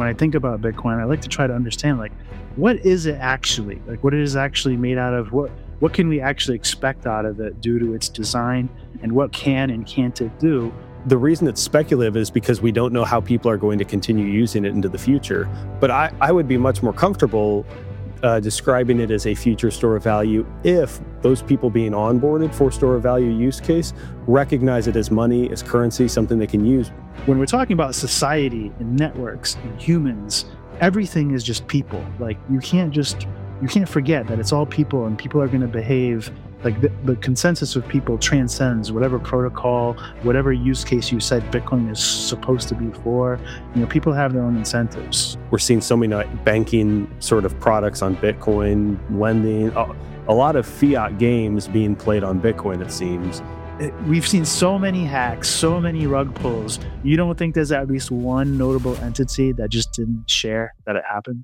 when I think about Bitcoin, I like to try to understand, like, what is it actually? Like, what it is actually made out of? What can we actually expect out of it due to its design, and what can and can't it do? The reason it's speculative is because we don't know how people are going to continue using it into the future. But I would be much more comfortable describing it as a future store of value if those people being onboarded for store of value use case recognize it as money, as currency, something they can use. When we're talking about society and networks and humans, everything is just people. Like, you can't forget that it's all people, and people are going to behave like the consensus of people transcends whatever protocol, whatever use case you said Bitcoin is supposed to be for. People have their own incentives. We're seeing so many banking sort of products on Bitcoin, lending, a lot of fiat games being played on Bitcoin, it seems. We've seen so many hacks, so many rug pulls. You don't think there's at least one notable entity that just didn't share that it happened?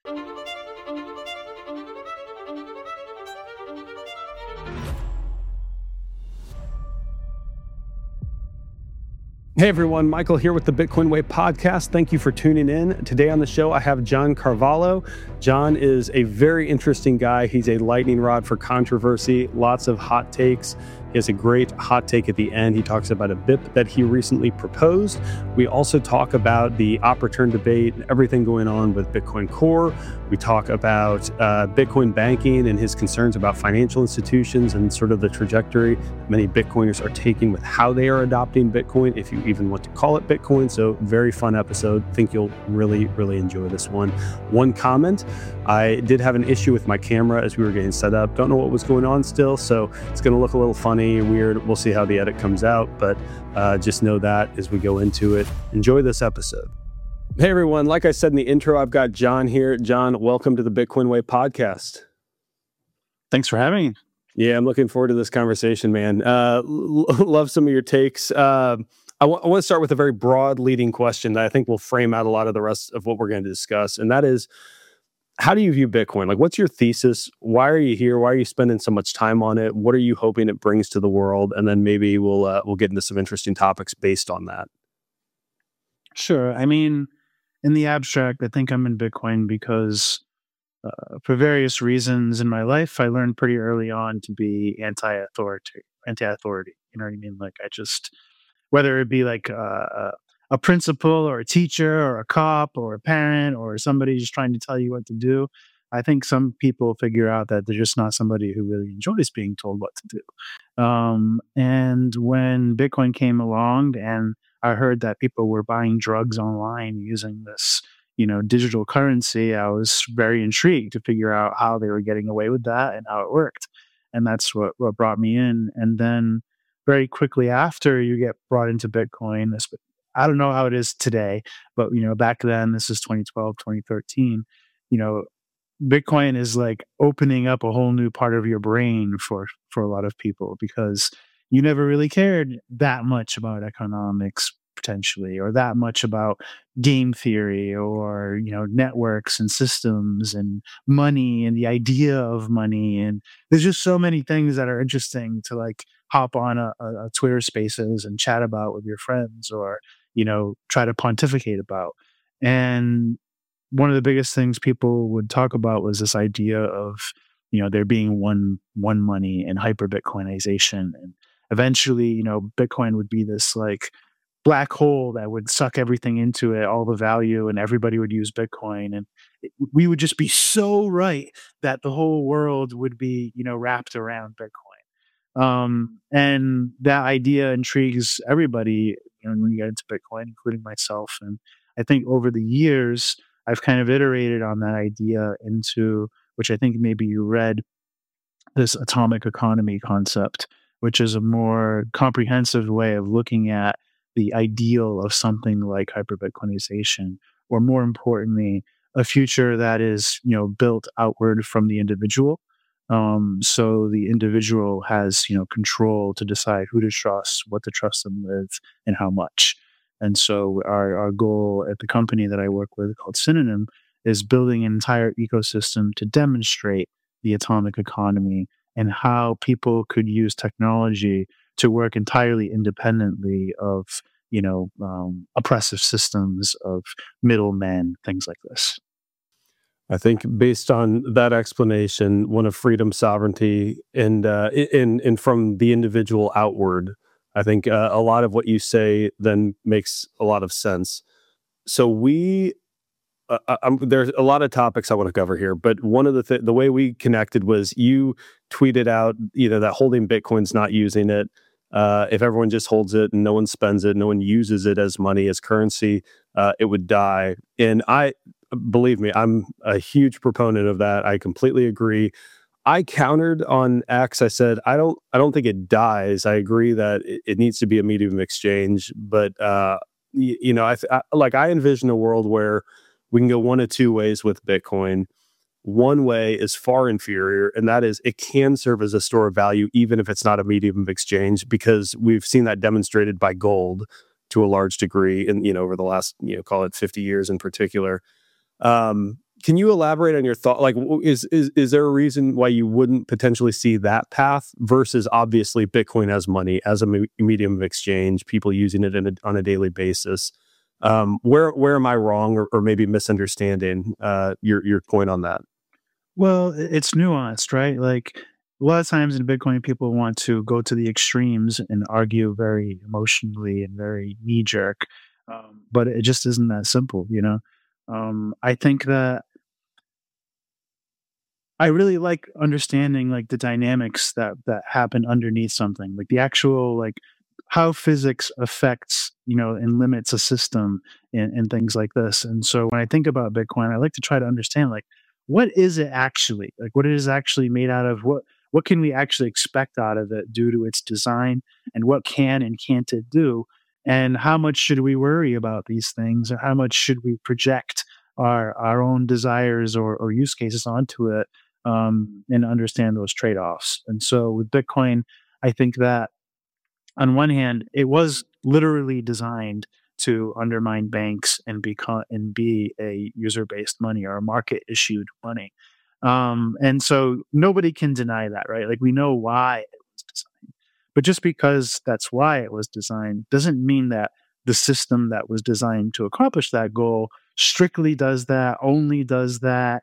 Hey everyone, Michael here with the Bitcoin Way podcast. Thank you for tuning in. Today on the show, I have John Carvalho. John is a very interesting guy. He's a lightning rod for controversy, lots of hot takes. He has a great hot take at the end. He talks about a BIP that he recently proposed. We also talk about the op-return debate and everything going on with Bitcoin Core. We talk about Bitcoin banking and his concerns about financial institutions and sort of the trajectory many Bitcoiners are taking with how they are adopting Bitcoin, if you even want to call it Bitcoin. So very fun episode. Think you'll really, really enjoy this one. One comment, I did have an issue with my camera as we were getting set up. Don't know what was going on still, so it's going to look a little funny, weird. We'll see how the edit comes out, but just know that as we go into it. Enjoy this episode. Hey everyone, like I said in the intro, I've got John here. John, welcome to the Bitcoin Way podcast. Thanks for having me. Yeah, I'm looking forward to this conversation, man. Love some of your takes. I want to start with a very broad leading question that I think will frame out a lot of the rest of what we're going to discuss. And that is, how do you view Bitcoin? Like, what's your thesis? Why are you here? Why are you spending so much time on it? What are you hoping it brings to the world? And then maybe we'll get into some interesting topics based on that. Sure. I mean, in the abstract, I think I'm in Bitcoin because for various reasons in my life, I learned pretty early on to be anti-authority. You know what I mean? Like, whether it be like a principal or a teacher or a cop or a parent or somebody just trying to tell you what to do, I think some people figure out that they're just not somebody who really enjoys being told what to do. And when Bitcoin came along and I heard that people were buying drugs online using this, digital currency, I was very intrigued to figure out how they were getting away with that and how it worked. And that's what brought me in. And then very quickly after, you get brought into Bitcoin. I don't know how it is today, but back then, this is 2012, 2013, Bitcoin is like opening up a whole new part of your brain for a lot of people, because you never really cared that much about economics potentially, or that much about game theory, or networks and systems and money and the idea of money. And there's just so many things that are interesting to like hop on a Twitter Spaces and chat about with your friends, or try to pontificate about. And one of the biggest things people would talk about was this idea of there being one money and hyper Bitcoinization, and eventually Bitcoin would be this like black hole that would suck everything into it, all the value, and everybody would use Bitcoin, and we would just be so right that the whole world would be wrapped around Bitcoin. And that idea intrigues everybody when you get into Bitcoin, including myself. And I think over the years, I've kind of iterated on that idea into, which I think maybe you read, this atomic economy concept, which is a more comprehensive way of looking at the ideal of something like hyper-Bitcoinization, or more importantly, a future that is, built outward from the individual. So the individual has, control to decide who to trust, what to trust them with, and how much. And so our goal at the company that I work with, called Synonym, is building an entire ecosystem to demonstrate the atomic economy and how people could use technology to work entirely independently of, oppressive systems of middlemen, things like this. I think based on that explanation, one of freedom, sovereignty, and from the individual outward, I think a lot of what you say then makes a lot of sense. So there's a lot of topics I want to cover here, but one of the way we connected was you tweeted out that holding Bitcoin's not using it. If everyone just holds it and no one spends it, no one uses it as money, as currency, it would die. And believe me, I'm a huge proponent of that. I completely agree. I countered on X. I said, I don't think it dies. I agree that it needs to be a medium of exchange, but I envision a world where we can go one of two ways with Bitcoin. One way is far inferior, and that is it can serve as a store of value, even if it's not a medium of exchange, because we've seen that demonstrated by gold to a large degree, and over the last call it 50 years in particular. Can you elaborate on your thought? Like, is there a reason why you wouldn't potentially see that path versus obviously Bitcoin as money, as a medium of exchange, people using it on a daily basis? Where am I wrong or maybe misunderstanding your point on that? Well, it's nuanced, right? Like a lot of times in Bitcoin, people want to go to the extremes and argue very emotionally and very knee jerk, but it just isn't that simple, I think that I really like understanding like the dynamics that happen underneath something, like the actual like how physics affects and limits a system and things like this. And so when I think about Bitcoin, I like to try to understand like what is it actually, like what it is actually made out of, what can we actually expect out of it due to its design, and what can and can't it do, and how much should we worry about these things, or how much should we project our own desires or use cases onto it, and understand those trade-offs. And so with Bitcoin, I think that on one hand, it was literally designed to undermine banks and be a user-based money or a market-issued money. And so nobody can deny that, right? Like we know why it was designed. But just because that's why it was designed doesn't mean that the system that was designed to accomplish that goal strictly does that, only does that,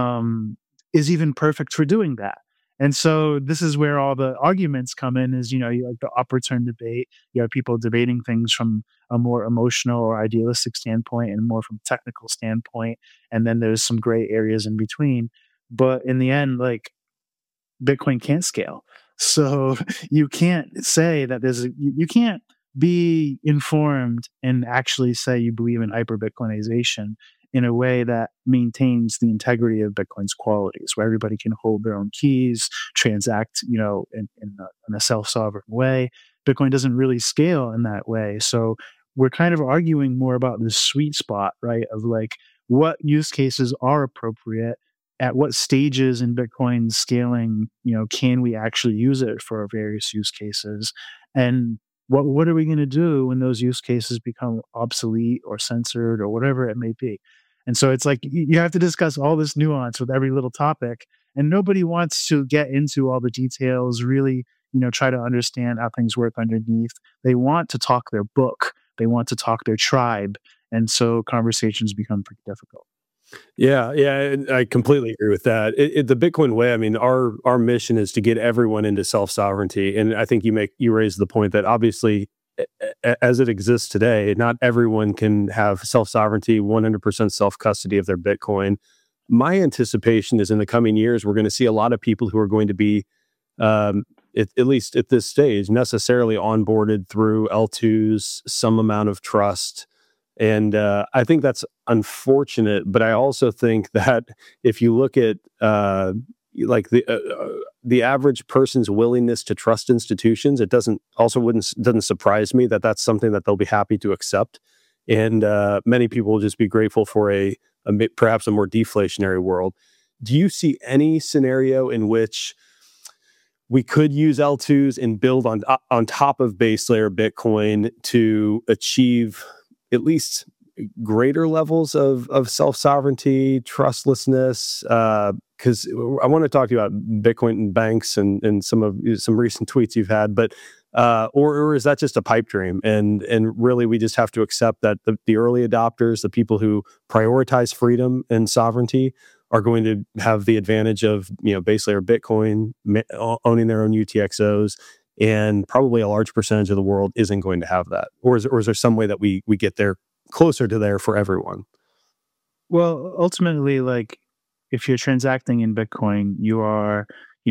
is even perfect for doing that. And so this is where all the arguments come in is, you like the upper turn debate. You have people debating things from a more emotional or idealistic standpoint and more from a technical standpoint. And then there's some gray areas in between. But in the end, like Bitcoin can't scale. So you can't say that you can't be informed and actually say you believe in hyper Bitcoinization in a way that maintains the integrity of Bitcoin's qualities, where everybody can hold their own keys, transact, in a self-sovereign way. Bitcoin doesn't really scale in that way. So we're kind of arguing more about this sweet spot, right? Of like what use cases are appropriate, at what stages in Bitcoin scaling, can we actually use it for various use cases? And what are we going to do when those use cases become obsolete or censored or whatever it may be? And so it's like you have to discuss all this nuance with every little topic, and nobody wants to get into all the details, really, try to understand how things work underneath. They want to talk their book. They want to talk their tribe. And so conversations become pretty difficult. Yeah, I completely agree with that. The Bitcoin way, I mean, our mission is to get everyone into self-sovereignty, and I think you raised the point that obviously, as it exists today, not everyone can have self-sovereignty, 100% self-custody of their Bitcoin. My anticipation is in the coming years, we're going to see a lot of people who are going to be, at least at this stage, necessarily onboarded through L2s, some amount of trust. And I think that's unfortunate, but I also think that if you look at the average person's willingness to trust institutions, it doesn't surprise me that that's something that they'll be happy to accept. And many people will just be grateful for perhaps a more deflationary world. Do you see any scenario in which we could use L2s and build on top of base layer Bitcoin to achieve at least greater levels of self-sovereignty, trustlessness? Because I want to talk to you about Bitcoin and banks and some recent tweets you've had. But or is that just a pipe dream? And really, we just have to accept that the early adopters, the people who prioritize freedom and sovereignty, are going to have the advantage of base layer Bitcoin, owning their own UTXOs, and probably a large percentage of the world isn't going to have that. Or is there some way that we get there closer to there for everyone? Well, ultimately, like if you're transacting in Bitcoin, you are,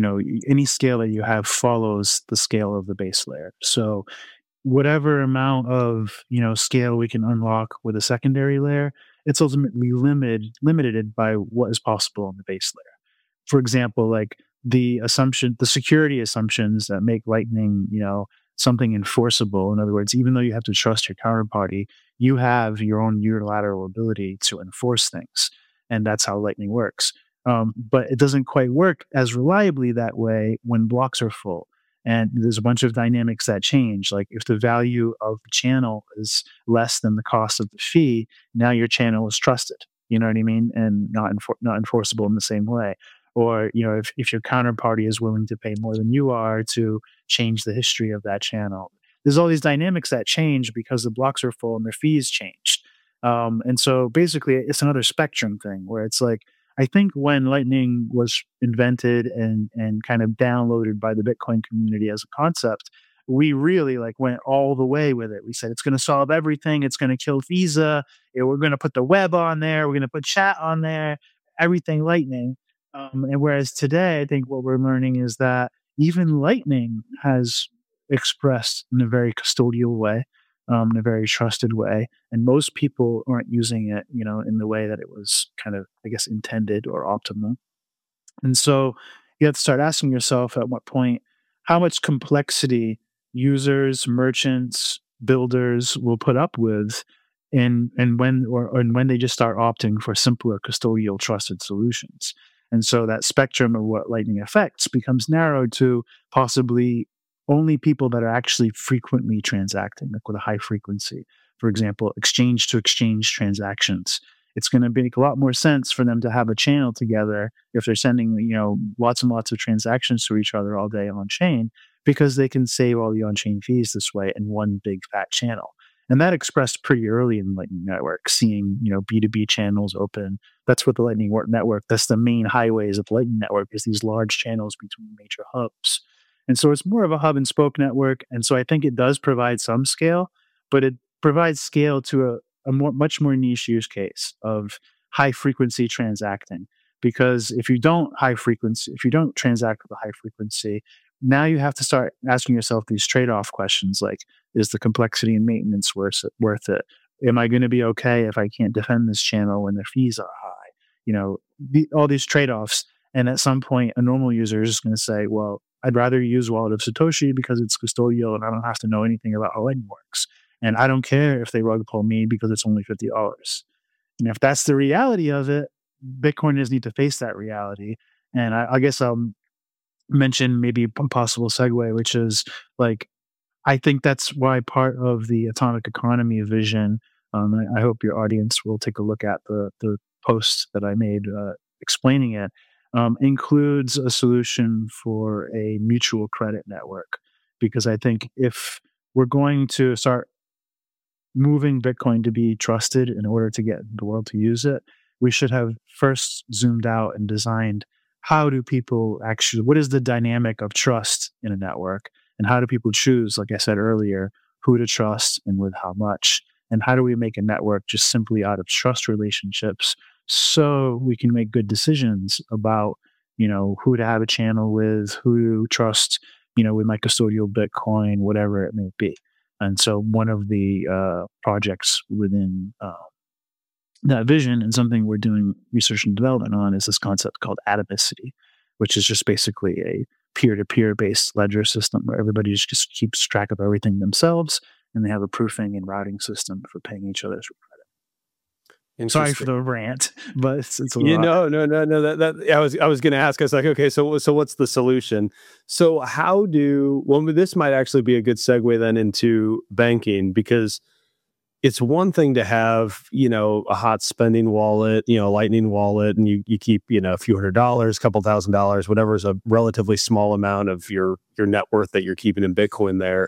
any scale that you have follows the scale of the base layer. So whatever amount of, scale we can unlock with a secondary layer, it's ultimately limited by what is possible on the base layer. For example, like the security assumptions that make Lightning, something enforceable. In other words, even though you have to trust your counterparty, you have your own unilateral ability to enforce things. And that's how Lightning works. But it doesn't quite work as reliably that way when blocks are full. And there's a bunch of dynamics that change. Like if the value of the channel is less than the cost of the fee, now your channel is trusted. You know what I mean? And not enforceable in the same way. Or, if your counterparty is willing to pay more than you are to change the history of that channel. There's all these dynamics that change because the blocks are full and their fees changed. And so basically it's another spectrum thing where it's like, I think when Lightning was invented and kind of downloaded by the Bitcoin community as a concept, we really went all the way with it. We said it's going to solve everything. It's going to kill Visa. We're going to put the web on there. We're going to put chat on there. Everything Lightning. And whereas today, I think what we're learning is that even Lightning has expressed in a very custodial way, in a very trusted way, and most people aren't using it, in the way that it was kind of, I guess, intended or optimal. And so you have to start asking yourself at what point, how much complexity users, merchants, builders will put up with, and when they just start opting for simpler custodial trusted solutions. And so that spectrum of what Lightning affects becomes narrowed to possibly only people that are actually frequently transacting, like with a high frequency. For example, exchange to exchange transactions. It's going to make a lot more sense for them to have a channel together if they're sending, lots and lots of transactions to each other all day on chain, because they can save all the on-chain fees this way in one big fat channel. And that expressed pretty early in Lightning Network, seeing, B2B channels open. That's what the Lightning Network, that's the main highways of the Lightning Network, is these large channels between major hubs. And so it's more of a hub and spoke network. And so I think it does provide some scale, but it provides scale to much more niche use case of high frequency transacting. Because if you don't transact with a high frequency, now you have to start asking yourself these trade-off questions like, is the complexity and maintenance worth it? Am I going to be okay if I can't defend this channel when the fees are high? All these trade-offs. And at some point, a normal user is just going to say, well, I'd rather use Wallet of Satoshi because it's custodial and I don't have to know anything about how Lightning works. And I don't care if they rug pull me because it's only $50. And if that's the reality of it, Bitcoiners need to face that reality. And I guess I'll mention maybe a possible segue, which is I think that's why part of the atomic economy vision, I hope your audience will take a look at the post that I made explaining it, includes a solution for a mutual credit network. Because I think if we're going to start moving Bitcoin to be trusted in order to get the world to use it, we should have first zoomed out and designed how do people actually, what is the dynamic of trust in a network? And how do people choose, like I said earlier, who to trust and with how much? And how do we make a network just simply out of trust relationships so we can make good decisions about, who to have a channel with, who to trust, with my custodial Bitcoin, whatever it may be. And so one of the projects within that vision, and something we're doing research and development on, is this concept called atomicity, which is just basically a peer-to-peer based ledger system where everybody just keeps track of everything themselves, and they have a proofing and routing system for paying each other's credit. Sorry for the rant, but it's a lot. No. That I was going to ask. I was like, okay, so what's the solution? So this might actually be a good segue then into banking, because it's one thing to have, a hot spending wallet, a Lightning wallet, and you keep, a few $100s, couple $1,000s, whatever is a relatively small amount of your net worth that you're keeping in Bitcoin there.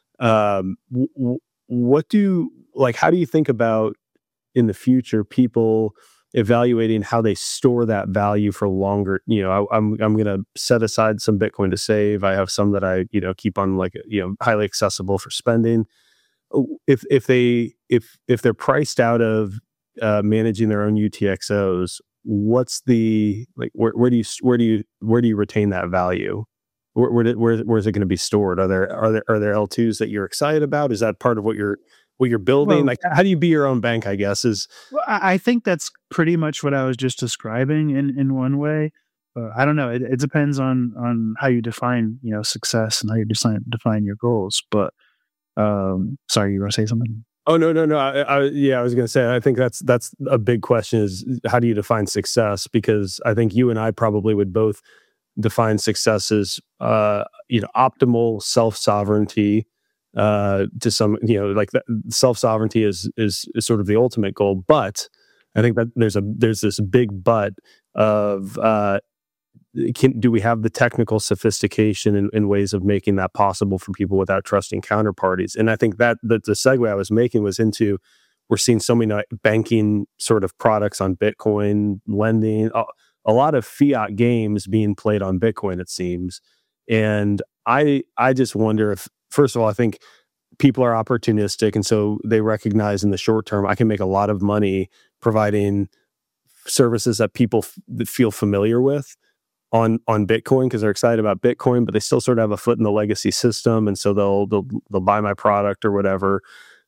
How do you think about in the future people evaluating how they store that value for longer? I'm going to set aside some Bitcoin to save. I have some that I, keep on highly accessible for spending. If they're priced out of managing their own UTXOs, what's the where do you retain that value? Where is it going to be stored? Are there L2s that you're excited about? Is that part of what you're building? Well, How do you be your own bank, I guess is. Well, I think that's pretty much what I was just describing in one way. I don't know. It depends on how you define, success and how you define your goals. But sorry, you were going to say something? Oh, no. I was going to say, I think that's a big question is how do you define success? Because I think you and I probably would both define success as, optimal self-sovereignty, to some, self-sovereignty is sort of the ultimate goal. But I think that there's this big but of, do we have the technical sophistication in ways of making that possible for people without trusting counterparties? And I think that the segue I was making was into, we're seeing so many banking sort of products on Bitcoin, lending, a lot of fiat games being played on Bitcoin, it seems. And I just wonder if, first of all, I think people are opportunistic, and so they recognize in the short term, I can make a lot of money providing services that people feel familiar with on Bitcoin because they're excited about Bitcoin, but they still sort of have a foot in the legacy system, and so they'll buy my product or whatever.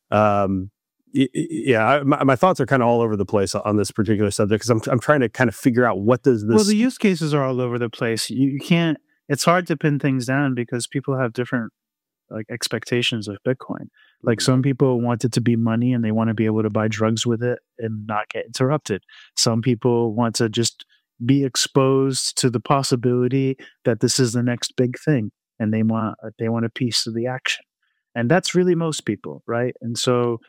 My thoughts are kind of all over the place on this particular subject because I'm trying to kind of figure out what does this. Well, the use cases are all over the place. You can't. It's hard to pin things down because people have different expectations of Bitcoin. Like some people want it to be money and they want to be able to buy drugs with it and not get interrupted. Some people want to just be exposed to the possibility that this is the next big thing and they want a piece of the action. And that's really most people, right? And so,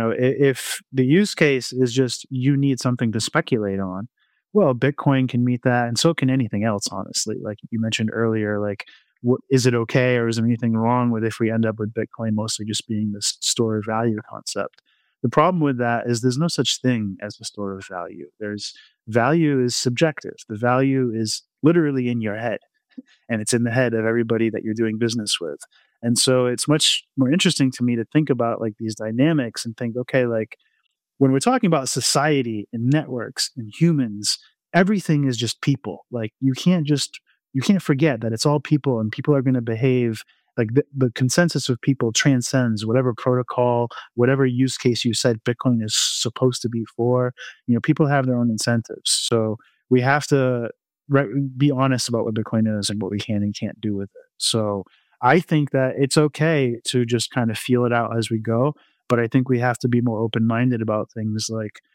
if the use case is just you need something to speculate on, well, Bitcoin can meet that, and so can anything else, honestly. Like you mentioned earlier, is it okay or is there anything wrong with if we end up with Bitcoin mostly just being this store of value concept? The problem with that is there's no such thing as a store of value. Value is subjective. The value is literally in your head, and it's in the head of everybody that you're doing business with. And so it's much more interesting to me to think about these dynamics and think, okay, when we're talking about society and networks and humans, everything is just people. You can't forget that it's all people and people are going to behave the consensus of people transcends whatever protocol, whatever use case you said Bitcoin is supposed to be for. People have their own incentives. So we have to be honest about what Bitcoin is and what we can and can't do with it. So I think that it's okay to just kind of feel it out as we go. But I think we have to be more open-minded about things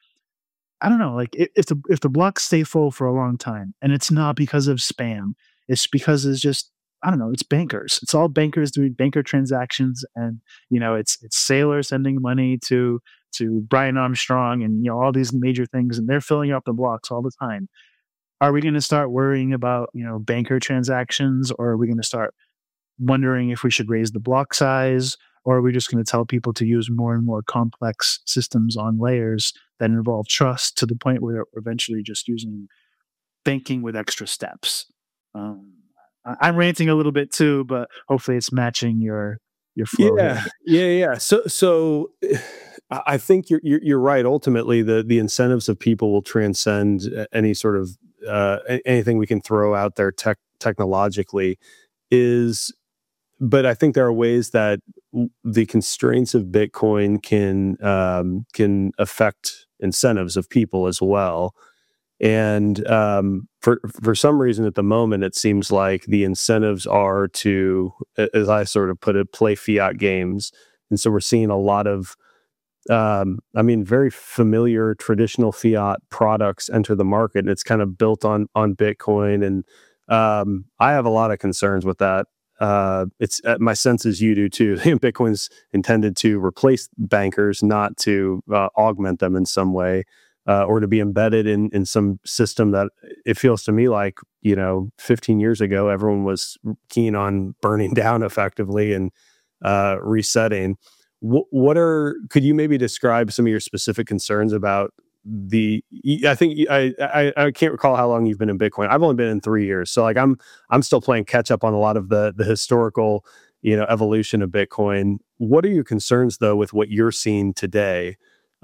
I don't know, if the blocks stay full for a long time and it's not because of spam, it's because it's just, I don't know, it's bankers. It's all bankers doing banker transactions, and it's Saylor sending money to Brian Armstrong and all these major things, and they're filling up the blocks all the time. Are we going to start worrying about banker transactions, or are we going to start wondering if we should raise the block size, or are we just going to tell people to use more and more complex systems on layers that involve trust to the point where we're eventually just using banking with extra steps? I'm ranting a little bit too, but hopefully it's matching your flow. Yeah. So I think you're right. Ultimately, the incentives of people will transcend any sort of anything we can throw out there technologically. But I think there are ways that the constraints of Bitcoin can affect incentives of people as well. And for some reason at the moment, it seems like the incentives are to, as I sort of put it, play fiat games. And so we're seeing a lot of, very familiar traditional fiat products enter the market, and it's kind of built on Bitcoin. And I have a lot of concerns with that. it's my sense is you do too. Bitcoin's intended to replace bankers, not to augment them in some way, or to be embedded in some system that it feels to me like, 15 years ago, everyone was keen on burning down effectively and resetting. Could you maybe describe some of your specific concerns about I think I can't recall how long you've been in Bitcoin. I've only been in 3 years. So like I'm still playing catch up on a lot of the historical, evolution of Bitcoin. What are your concerns though with what you're seeing today,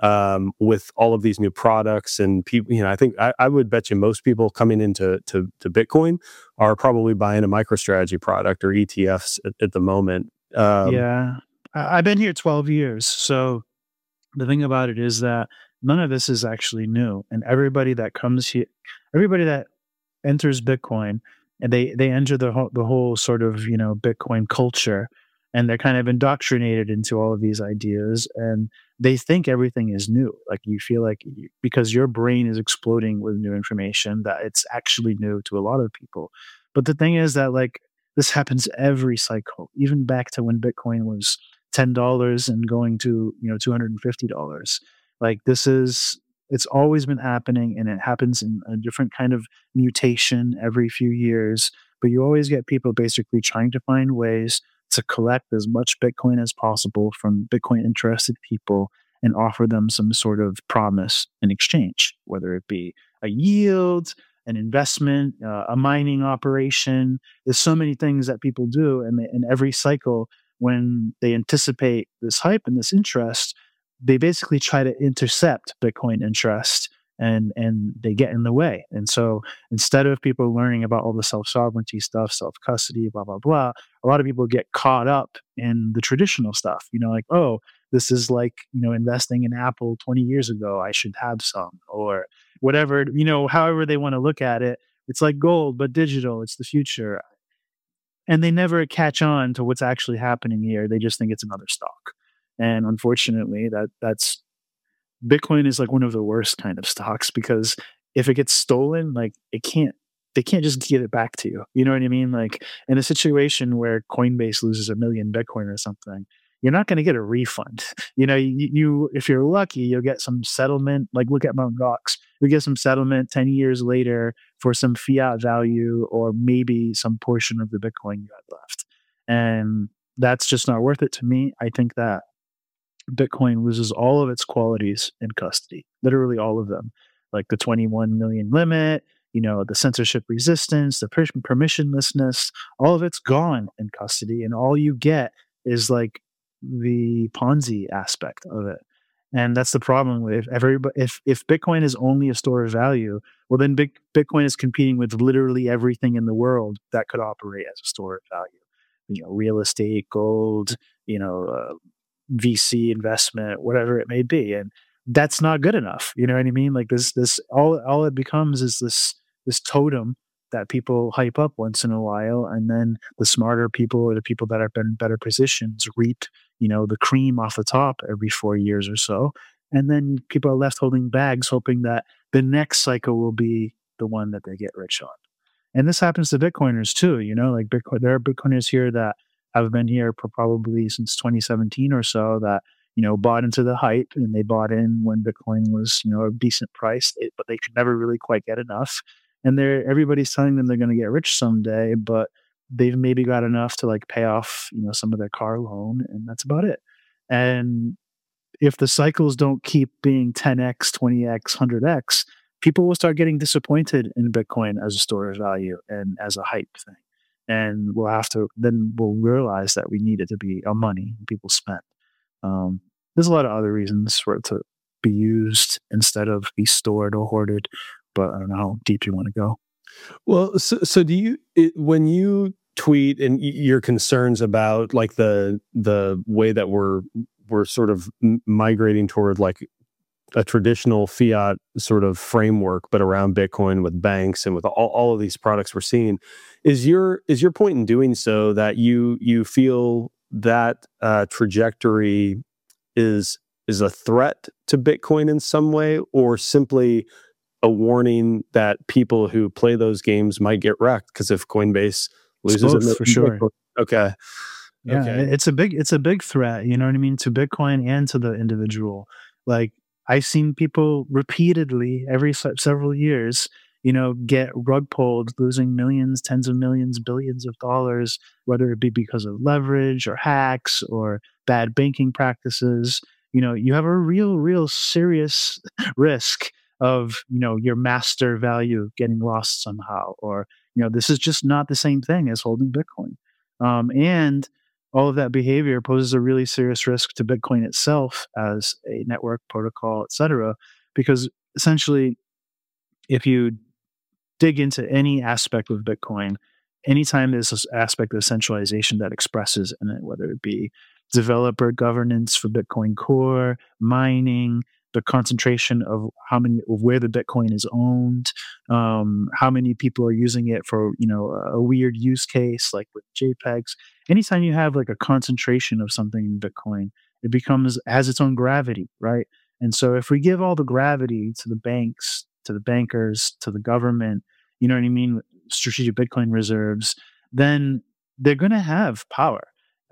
with all of these new products and people? I think I would bet you most people coming into to Bitcoin are probably buying a MicroStrategy product or ETFs at the moment. Yeah. I've been here 12 years. So the thing about it is that none of this is actually new. And everybody that comes here, everybody that enters Bitcoin, and they enter the whole sort of, Bitcoin culture, and they're kind of indoctrinated into all of these ideas, and they think everything is new. Like you feel like because your brain is exploding with new information, that it's actually new to a lot of people. But the thing is that like this happens every cycle, even back to when Bitcoin was $10 and going to $250. Like it's always been happening, and it happens in a different kind of mutation every few years. But you always get people basically trying to find ways to collect as much Bitcoin as possible from Bitcoin interested people and offer them some sort of promise in exchange, whether it be a yield, an investment, a mining operation. There's so many things that people do, and in every cycle, when they anticipate this hype and this interest, they basically try to intercept Bitcoin interest, and they get in the way. And so instead of people learning about all the self-sovereignty stuff, self-custody, blah, blah, blah, a lot of people get caught up in the traditional stuff, like, oh, this is like, investing in Apple 20 years ago, I should have some, or whatever, however they want to look at it. It's like gold, but digital, it's the future. And they never catch on to what's actually happening here. They just think it's another stock. And unfortunately, that's Bitcoin is like one of the worst kind of stocks, because if it gets stolen, like they can't just give it back to you. You know what I mean? Like in a situation where Coinbase loses 1 million Bitcoin or something, you're not going to get a refund. You if you're lucky, you'll get some settlement. Like look at Mt. Gox. You get some settlement 10 years later for some fiat value, or maybe some portion of the Bitcoin you had left. And that's just not worth it to me. I think that Bitcoin loses all of its qualities in custody, literally all of them, like the 21 million limit, the censorship resistance, the permissionlessness, all of it's gone in custody. And all you get is like the Ponzi aspect of it. And that's the problem with if Bitcoin is only a store of value, well, then Bitcoin is competing with literally everything in the world that could operate as a store of value. Real estate, gold, VC investment, whatever it may be. And that's not good enough. You know what I mean? Like this all it becomes is this totem that people hype up once in a while, and then the smarter people, or the people that are in better positions, reap, the cream off the top every 4 years or so. And then people are left holding bags, hoping that the next cycle will be the one that they get rich on. And this happens to Bitcoiners too, like Bitcoin. There are Bitcoiners here that have been here for probably since 2017 or so, that bought into the hype, and they bought in when Bitcoin was a decent price, but they could never really quite get enough. And everybody's telling them they're going to get rich someday, but they've maybe got enough to like pay off some of their car loan, and that's about it. And if the cycles don't keep being 10x, 20x, 100x, people will start getting disappointed in Bitcoin as a store of value and as a hype thing. And we'll realize that we need it to be our money people spend. There's a lot of other reasons for it to be used instead of be stored or hoarded, but I don't know how deep you want to go. Well, so do you, when you tweet and your concerns about like the way that we're sort of migrating toward like a traditional fiat sort of framework, but around Bitcoin with banks and with all of these products we're seeing, is your point in doing so that you feel that trajectory is a threat to Bitcoin in some way, or simply a warning that people who play those games might get wrecked? Because if Coinbase loses both, for sure. Okay. Yeah, Okay. it's a big threat, you know what I mean, to Bitcoin and to the individual. Like I've seen people repeatedly every several years, get rug pulled, losing millions, tens of millions, billions of dollars, whether it be because of leverage or hacks or bad banking practices. You have a real serious risk of, your master value getting lost somehow, or, this is just not the same thing as holding Bitcoin. And all of that behavior poses a really serious risk to Bitcoin itself as a network protocol, et cetera, because essentially, if you dig into any aspect of Bitcoin, anytime there's this aspect of centralization that expresses in it, whether it be developer governance for Bitcoin Core, mining, the concentration of where the Bitcoin is owned, how many people are using it for a weird use case like with JPEGs. Anytime you have like a concentration of something in Bitcoin, it has its own gravity, right? And so if we give all the gravity to the banks, to the bankers, to the government, you know what I mean, strategic Bitcoin reserves, then they're going to have power.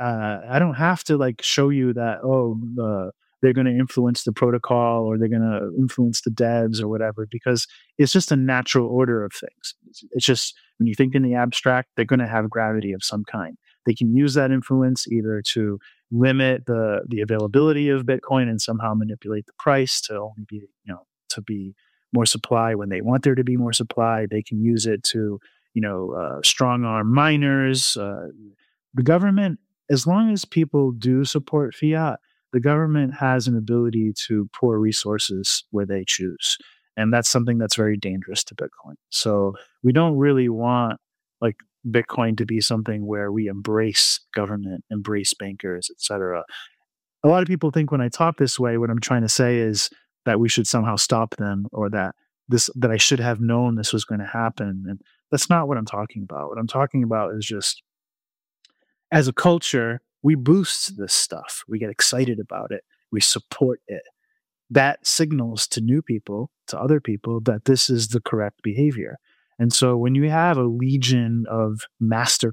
I don't have to like show you that, they're going to influence the protocol or they're going to influence the devs or whatever, because it's just a natural order of things. It's just when you think in the abstract, they're going to have gravity of some kind. They can use that influence either to limit the availability of Bitcoin and somehow manipulate the price to only be, to be more supply when they want there to be more supply. They can use it to, strong arm miners. The government, as long as people do support fiat, the government has an ability to pour resources where they choose. And that's something that's very dangerous to Bitcoin. So we don't really want like Bitcoin to be something where we embrace government, embrace bankers, etc. A lot of people think when I talk this way, what I'm trying to say is that we should somehow stop them, or that I should have known this was going to happen. And that's not what I'm talking about. What I'm talking about is just, as a culture, we boost this stuff. We get excited about it. We support it. That signals to new people, to other people, that this is the correct behavior. And so when you have a legion of master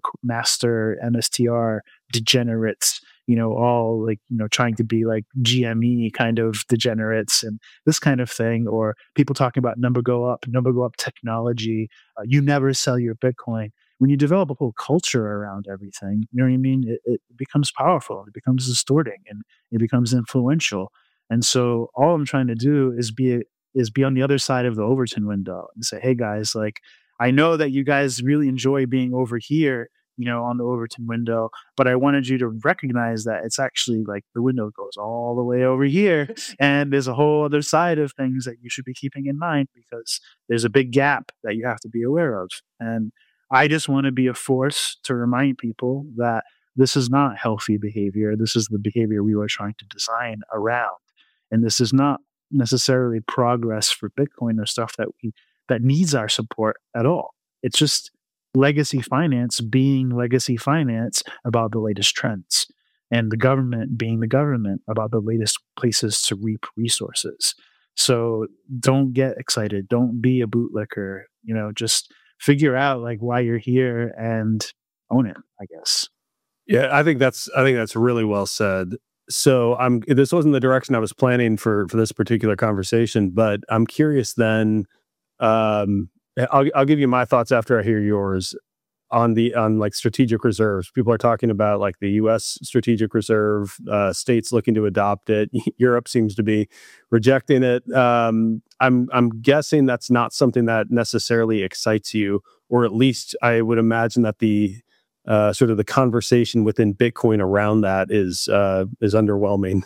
MSTR degenerates, all like, trying to be like GME kind of degenerates and this kind of thing, or people talking about number go up technology, you never sell your Bitcoin. When you develop a whole culture around everything, you know what I mean? It becomes powerful, it becomes distorting, and it becomes influential. And so all I'm trying to do is be on the other side of the Overton window and say, hey guys, like, I know that you guys really enjoy being over here, on the Overton window, but I wanted you to recognize that it's actually like the window goes all the way over here. And there's a whole other side of things that you should be keeping in mind, because there's a big gap that you have to be aware of. And I just want to be a force to remind people that this is not healthy behavior. This is the behavior we were trying to design around. And this is not necessarily progress for Bitcoin or stuff that needs our support at all. It's just legacy finance being legacy finance about the latest trends, and the government being the government about the latest places to reap resources. So don't get excited. Don't be a bootlicker. Just figure out like why you're here and own it, I guess. Yeah, I think that's really well said. So this wasn't the direction I was planning for this particular conversation, but I'm curious then. I'll give you my thoughts after I hear yours on like strategic reserves. People are talking about like the U.S. strategic reserve, states looking to adopt it. Europe seems to be rejecting it. I'm guessing that's not something that necessarily excites you, or at least I would imagine that the sort of the conversation within Bitcoin around that is underwhelming.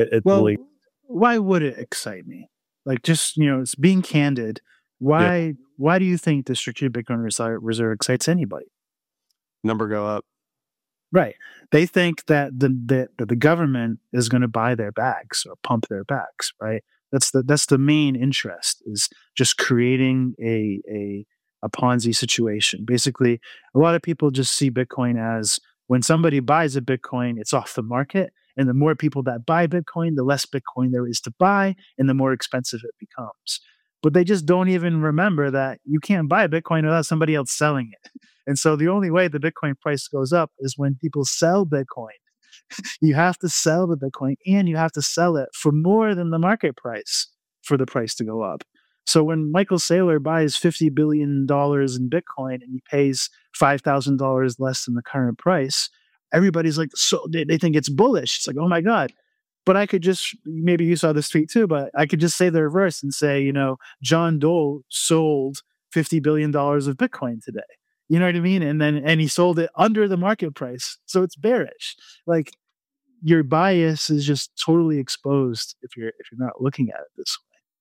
Why would it excite me? Like, just it's being candid. Yeah. Why do you think the strategic Bitcoin reserve excites anybody? Number go up. Right. They think that the government is going to buy their bags or pump their bags. Right. That's the main interest, is just creating a Ponzi situation. Basically, a lot of people just see Bitcoin as, when somebody buys a Bitcoin, it's off the market. And the more people that buy Bitcoin, the less Bitcoin there is to buy, and the more expensive it becomes. But they just don't even remember that you can't buy Bitcoin without somebody else selling it. And so the only way the Bitcoin price goes up is when people sell Bitcoin. You have to sell the Bitcoin and you have to sell it for more than the market price for the price to go up. So when Michael Saylor buys $50 billion in Bitcoin and he pays $5,000 less than the current price, everybody's like, so they think it's bullish. It's like, oh my God. But I could just, maybe you saw this tweet too, but I could just say the reverse and say, John Dole sold $50 billion of Bitcoin today. You know what I mean? And he sold it under the market price. So it's bearish. Like, your bias is just totally exposed if you're not looking at it this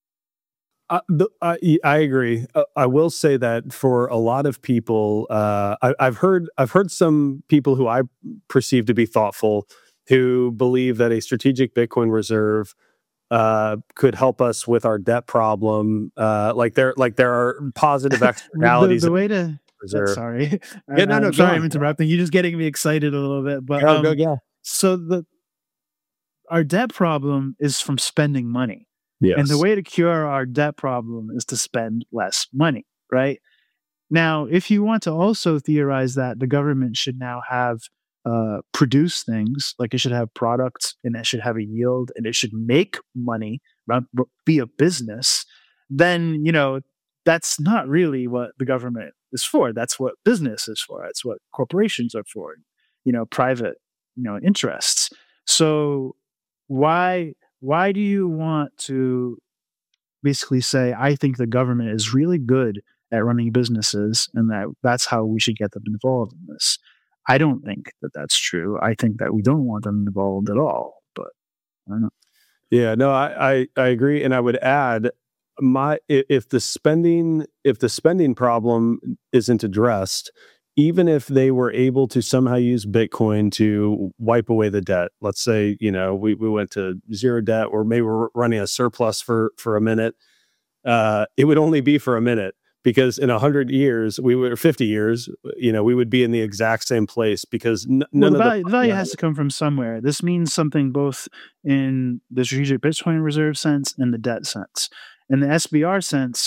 way. I agree. I will say that for a lot of people, I've heard some people who I perceive to be thoughtful who believe that a strategic Bitcoin reserve could help us with our debt problem. Like there are positive externalities. The way to sorry, no, sorry, I'm interrupting. You're just getting me excited a little bit, but so our debt problem is from spending money. Yes. And the way to cure our debt problem is to spend less money, right? Now, if you want to also theorize that the government should now have produce things, like it should have products and it should have a yield and it should make money, be a business, then, that's not really what the government is for. That's what business is for. That's what corporations are for, private, interests. So why do you want to basically say, I think the government is really good at running businesses and that's how we should get them involved in this? I don't think that that's true. I think that we don't want them involved at all, but I don't know. Yeah, no, I agree. And I would add, if the spending problem isn't addressed, even if they were able to somehow use Bitcoin to wipe away the debt, let's say, we went to zero debt, or maybe we're running a surplus for a minute, it would only be for a minute, because in 100 years, or 50 years, we would be in the exact same place, because the value has to come from somewhere. This means something both in the strategic Bitcoin reserve sense and the debt sense. In the SBR sense,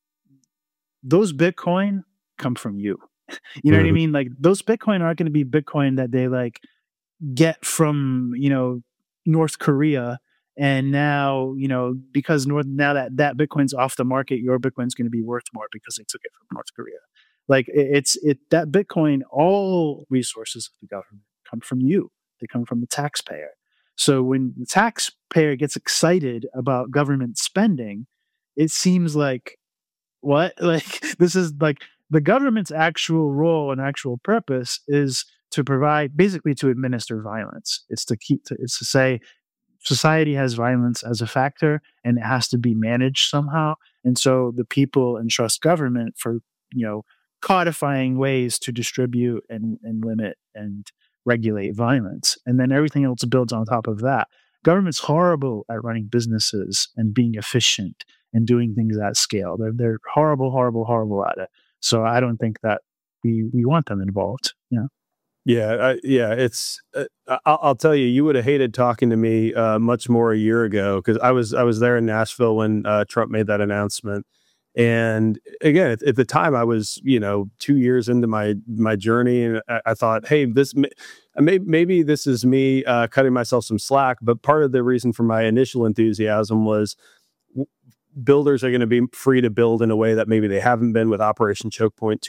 those Bitcoin come from you. You know what I mean? Like, those Bitcoin aren't going to be Bitcoin that they get from, North Korea. And now, because now that Bitcoin's off the market, your Bitcoin's going to be worth more because they took it from North Korea. Like, that Bitcoin, all resources of the government come from you. They come from the taxpayer. So when the taxpayer gets excited about government spending, it seems like, what? Like, this is like the government's actual role and actual purpose is to provide, basically to administer violence. It's to say society has violence as a factor and it has to be managed somehow. And so the people entrust government for, codifying ways to distribute and limit and regulate violence. And then everything else builds on top of that. Government's horrible at running businesses and being efficient and doing things at scale. They're horrible, horrible, horrible at it. So I don't think that we want them involved. Yeah, it's. I'll tell you, you would have hated talking to me much more a year ago, because I was there in Nashville when Trump made that announcement. And again, at the time, I was 2 years into my journey, and I thought, hey, maybe this is me cutting myself some slack. But part of the reason for my initial enthusiasm was builders are going to be free to build in a way that maybe they haven't been with Operation Choke Point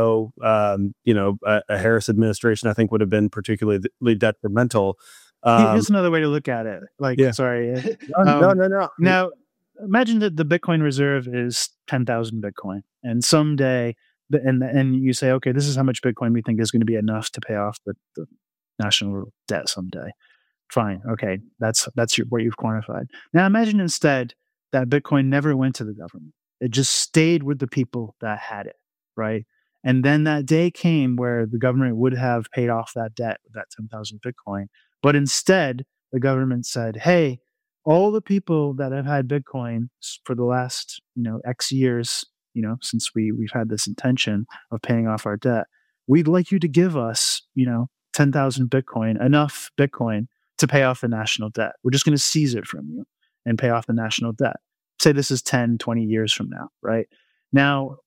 2.0. A Harris administration, I think, would have been particularly detrimental. Here's another way to look at it. Sorry. No. Now, imagine that the Bitcoin reserve is 10,000 Bitcoin, and someday, and you say, okay, this is how much Bitcoin we think is going to be enough to pay off the national debt someday. Fine. Okay. That's what you've quantified. Now imagine instead that Bitcoin never went to the government. It just stayed with the people that had it, right? And then that day came where the government would have paid off that debt with that 10,000 Bitcoin. But instead, the government said, hey, all the people that have had Bitcoin for the last, X years, since we've had this intention of paying off our debt, we'd like you to give us, 10,000 Bitcoin, enough Bitcoin to pay off the national debt. We're just going to seize it from you and pay off the national debt. Say this is 10, 20 years from now, right? Now,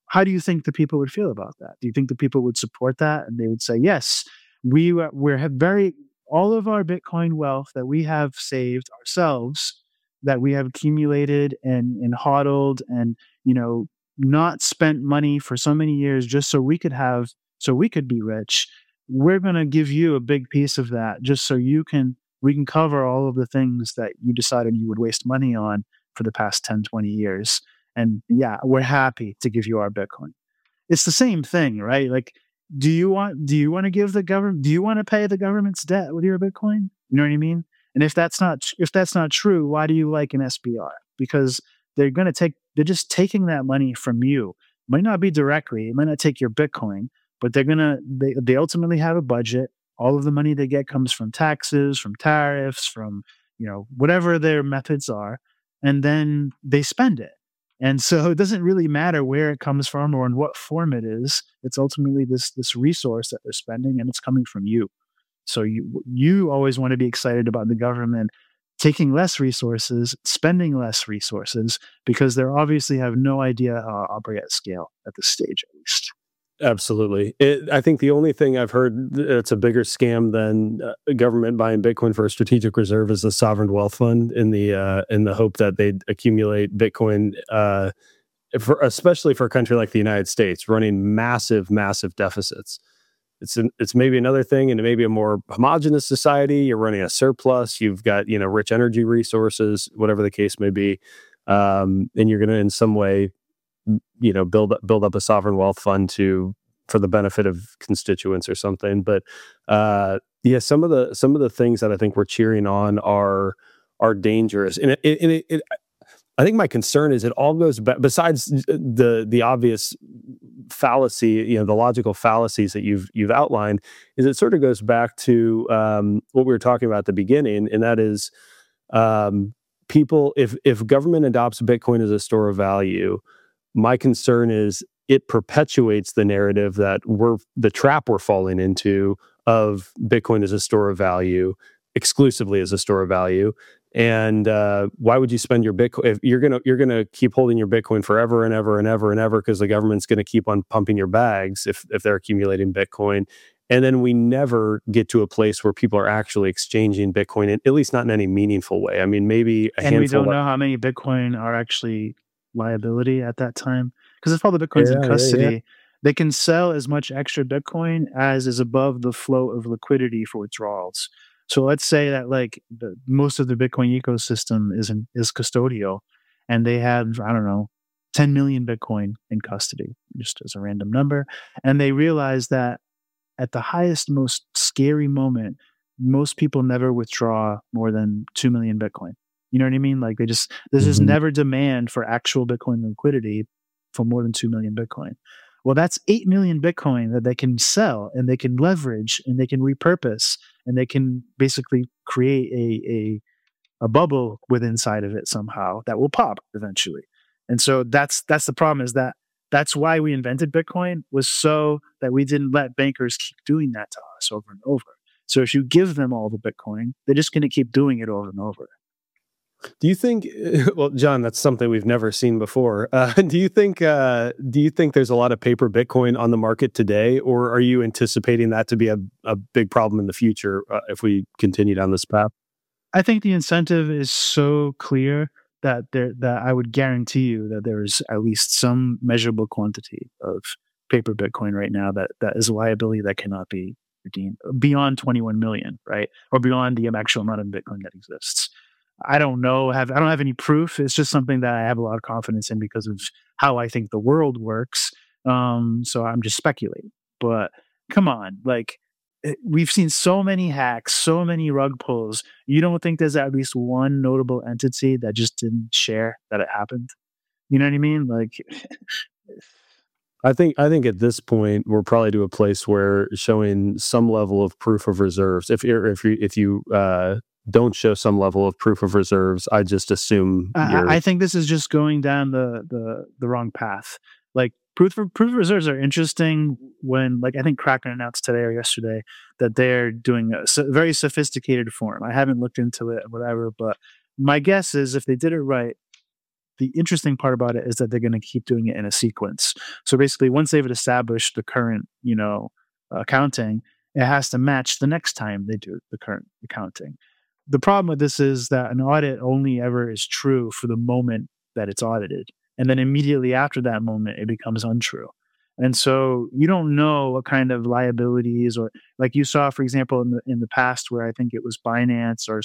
how do you think the people would feel about that? Do you think the people would support that? And they would say, yes, we're have very all of our Bitcoin wealth that we have saved ourselves, that we have accumulated and hodled and, not spent money for so many years just so we could be rich. We're going to give you a big piece of that just so we can cover all of the things that you decided you would waste money on for the past 10, 20 years. And yeah, we're happy to give you our Bitcoin. It's the same thing, right? Like, do you want to give the government, do you want to pay the government's debt with your Bitcoin? You know what I mean? And if that's not true, why do you like an SBR? Because they're just taking that money from you. It might not be directly, it might not take your Bitcoin, but they ultimately have a budget. All of the money they get comes from taxes, from tariffs, from, whatever their methods are, and then they spend it. And so it doesn't really matter where it comes from or in what form it is. It's ultimately this resource that they're spending, and it's coming from you. So you always want to be excited about the government taking less resources, spending less resources, because they obviously have no idea how to operate at scale at this stage, at least. Absolutely. I think the only thing I've heard that's a bigger scam than government buying Bitcoin for a strategic reserve is the sovereign wealth fund in the hope that they'd accumulate Bitcoin, especially for a country like the United States, running massive deficits. It's maybe another thing, and it may be a more homogenous society. You're running a surplus. You've got rich energy resources, whatever the case may be, and you're going to in some way build up a sovereign wealth fund for the benefit of constituents or something. But some of the things that I think we're cheering on are dangerous, and I think my concern is it all goes back, besides the obvious fallacy, the logical fallacies that you've outlined, is it sort of goes back to what we were talking about at the beginning, and that is people, if government adopts Bitcoin as a store of value, my concern is it perpetuates the narrative that the trap we're falling into of Bitcoin as a store of value, exclusively as a store of value. And why would you spend your Bitcoin if you're gonna keep holding your Bitcoin forever and ever and ever and ever, because the government's going to keep on pumping your bags if they're accumulating Bitcoin, and then we never get to a place where people are actually exchanging Bitcoin, at least not in any meaningful way. I mean, maybe a handful. And we don't know how many Bitcoin are actually liability at that time, because if all the Bitcoin's in custody, they can sell as much extra Bitcoin as is above the flow of liquidity for withdrawals. So let's say that most of the Bitcoin ecosystem is custodial, and they have, I don't know, 10 million Bitcoin in custody, just as a random number. And they realize that at the highest, most scary moment, most people never withdraw more than 2 million Bitcoin. You know what I mean? Like there's just never demand for actual Bitcoin liquidity for more than 2 million Bitcoin. Well, that's 8 million Bitcoin that they can sell, and they can leverage, and they can repurpose, and they can basically create a bubble with inside of it somehow that will pop eventually. And so that's the problem, is that's why we invented Bitcoin, was so that we didn't let bankers keep doing that to us over and over. So if you give them all the Bitcoin, they're just going to keep doing it over and over. Do you think, well, John, that's something we've never seen before. Do you think there's a lot of paper Bitcoin on the market today, or are you anticipating that to be a big problem in the future if we continue down this path? I think the incentive is so clear that I would guarantee you that there is at least some measurable quantity of paper Bitcoin right now that is a liability that cannot be redeemed beyond 21 million, right? Or beyond the actual amount of Bitcoin that exists. I don't know. I don't have any proof. It's just something that I have a lot of confidence in because of how I think the world works. So I'm just speculating. But come on, we've seen so many hacks, so many rug pulls. You don't think there's at least one notable entity that just didn't share that it happened? You know what I mean? I think at this point we're probably to a place where showing some level of proof of reserves. If you don't show some level of proof of reserves, I just assume I think this is just going down the wrong path. Like proof of reserves are interesting when, I think Kraken announced today or yesterday that they're doing a very sophisticated form. I haven't looked into it, whatever, but my guess is if they did it right, the interesting part about it is that they're going to keep doing it in a sequence. So basically, once they've established the current, accounting, it has to match the next time they do the current accounting. The problem with this is that an audit only ever is true for the moment that it's audited. And then immediately after that moment, it becomes untrue. And so you don't know what kind of liabilities, or like you saw, for example, in the past, where I think it was Binance or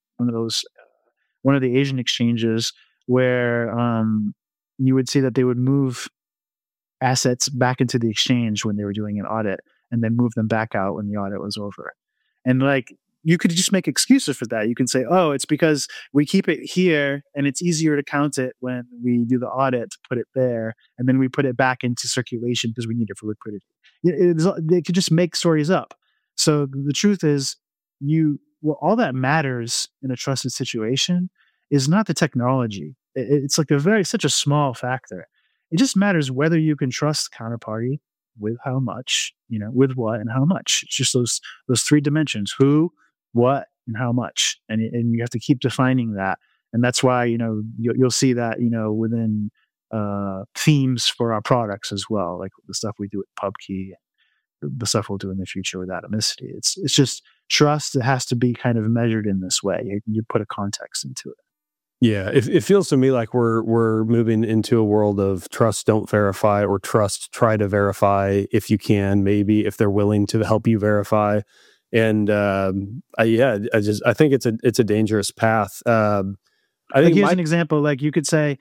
one of the Asian exchanges, where you would see that they would move assets back into the exchange when they were doing an audit, and then move them back out when the audit was over. And like, you could just make excuses for that. You can say, oh, it's because we keep it here and it's easier to count it when we do the audit to put it there. And then we put it back into circulation because we need it for liquidity. They could just make stories up. So the truth is, all that matters in a trusted situation is not the technology. It's like such a small factor. It just matters whether you can trust the counterparty with how much, with what and how much. It's just those three dimensions: who, what, and how much. And you have to keep defining that. And that's why, you'll see that, within themes for our products as well, like the stuff we do with PubKey, the stuff we'll do in the future with Atomicity. It's just trust that has to be kind of measured in this way. You put a context into it. Yeah, it feels to me like we're moving into a world of trust, don't verify, or trust, try to verify if you can, maybe if they're willing to help you verify. And I think it's a dangerous path. I think here's an example. Like you could say,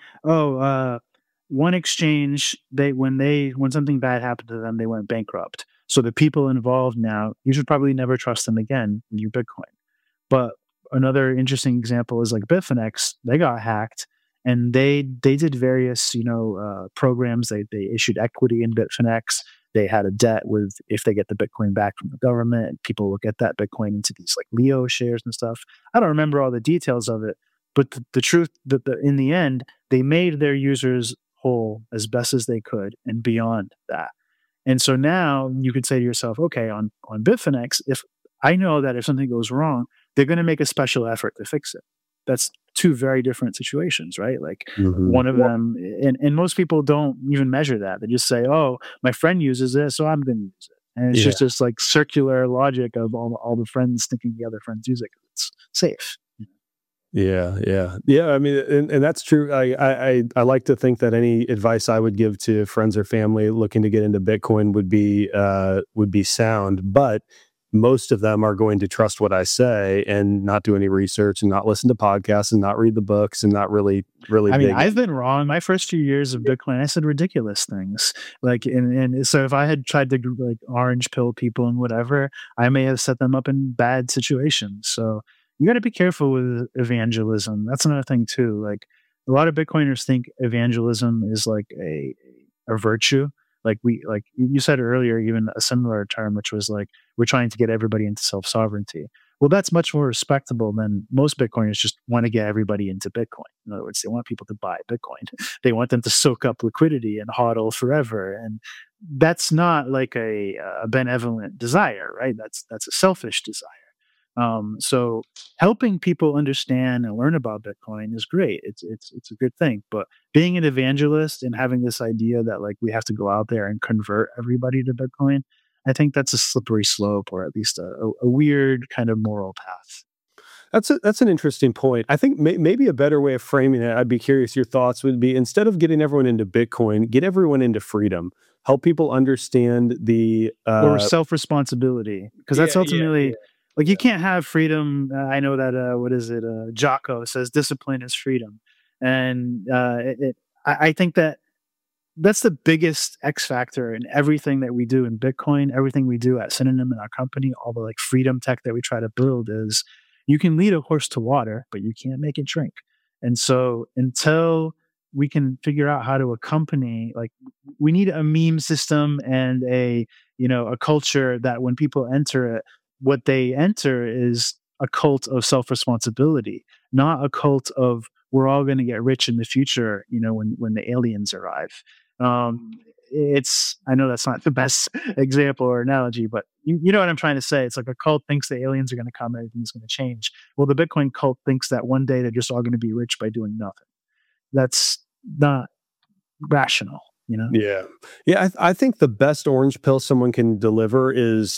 one exchange, when something bad happened to them, they went bankrupt. So the people involved now, you should probably never trust them again with your Bitcoin. But another interesting example is like Bitfinex. They got hacked, and they did various programs. They issued equity in Bitfinex. They had a debt with, if they get the Bitcoin back from the government, people will get that Bitcoin into these like Leo shares and stuff. I don't remember all the details of it, but the truth that in the end, they made their users whole as best as they could and beyond that. And so now you could say to yourself, okay, on Bitfinex, if I know that if something goes wrong, they're going to make a special effort to fix it. That's two very different situations, right? Like one of them, and most people don't even measure that. They just say, oh, my friend uses it, so I'm going to use it. And it's just this like circular logic of all the friends thinking the other friends use it because it's safe. Yeah. I mean, and that's true. I like to think that any advice I would give to friends or family looking to get into Bitcoin would be sound, but most of them are going to trust what I say and not do any research and not listen to podcasts and not read the books and not really. I mean, I've been wrong. My first few years of Bitcoin, I said ridiculous things. Like, and so if I had tried to like orange pill people and whatever, I may have set them up in bad situations. So you got to be careful with evangelism. That's another thing too. Like a lot of Bitcoiners think evangelism is like a virtue. Like you said earlier, even a similar term, which was like, we're trying to get everybody into self-sovereignty. Well, that's much more respectable than most Bitcoiners just want to get everybody into Bitcoin. In other words, they want people to buy Bitcoin. They want them to soak up liquidity and hodl forever. And that's not like a benevolent desire, right? That's a selfish desire. So helping people understand and learn about Bitcoin is great. It's a good thing. But being an evangelist and having this idea that like we have to go out there and convert everybody to Bitcoin, I think that's a slippery slope, or at least a weird kind of moral path. That's an interesting point. I think maybe a better way of framing it, I'd be curious your thoughts, would be, instead of getting everyone into Bitcoin, get everyone into freedom. Help people understand the or self-responsibility, because that's ultimately. Like you can't have freedom. I know that, what is it? Jocko says discipline is freedom. And I think that's the biggest X factor in everything that we do in Bitcoin, everything we do at Synonym in our company, all the like freedom tech that we try to build is you can lead a horse to water, but you can't make it drink. And so until we can figure out how to accompany, like we need a meme system and a culture that when people enter it, what they enter is a cult of self-responsibility, not a cult of we're all going to get rich in the future, when the aliens arrive. I know that's not the best example or analogy, but you know what I'm trying to say. It's like a cult thinks the aliens are going to come, everything's going to change. Well, the Bitcoin cult thinks that one day they're just all going to be rich by doing nothing. that's not rational, you know? Yeah. Yeah. I think the best orange pill someone can deliver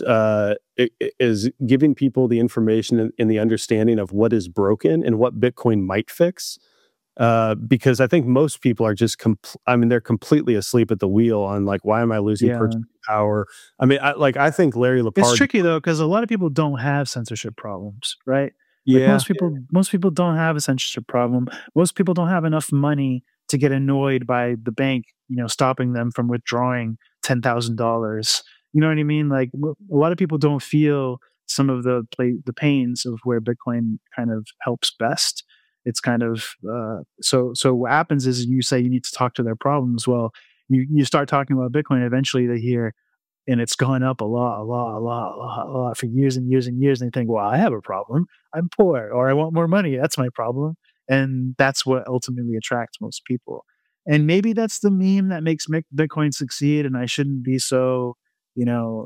is giving people the information and the understanding of what is broken and what Bitcoin might fix. Because I think most people are just, they're completely asleep at the wheel on like, why am I losing Yeah. purchasing power? I mean, I think Larry It's Lepard. tricky though, because a lot of people don't have censorship problems, right? Like Yeah. most people don't have a censorship problem. Most people don't have enough money to get annoyed by the bank, stopping them from withdrawing $10,000. You know what I mean? Like a lot of people don't feel some of the pains of where Bitcoin kind of helps best. It's kind of so what happens is you say you need to talk to their problems. Well, you start talking about Bitcoin, eventually they hear, and it's gone up a lot for years and years and years. And they think, well, I have a problem. I'm poor, or I want more money. That's my problem. And that's what ultimately attracts most people. And maybe that's the meme that makes Bitcoin succeed. And I shouldn't be so, you know,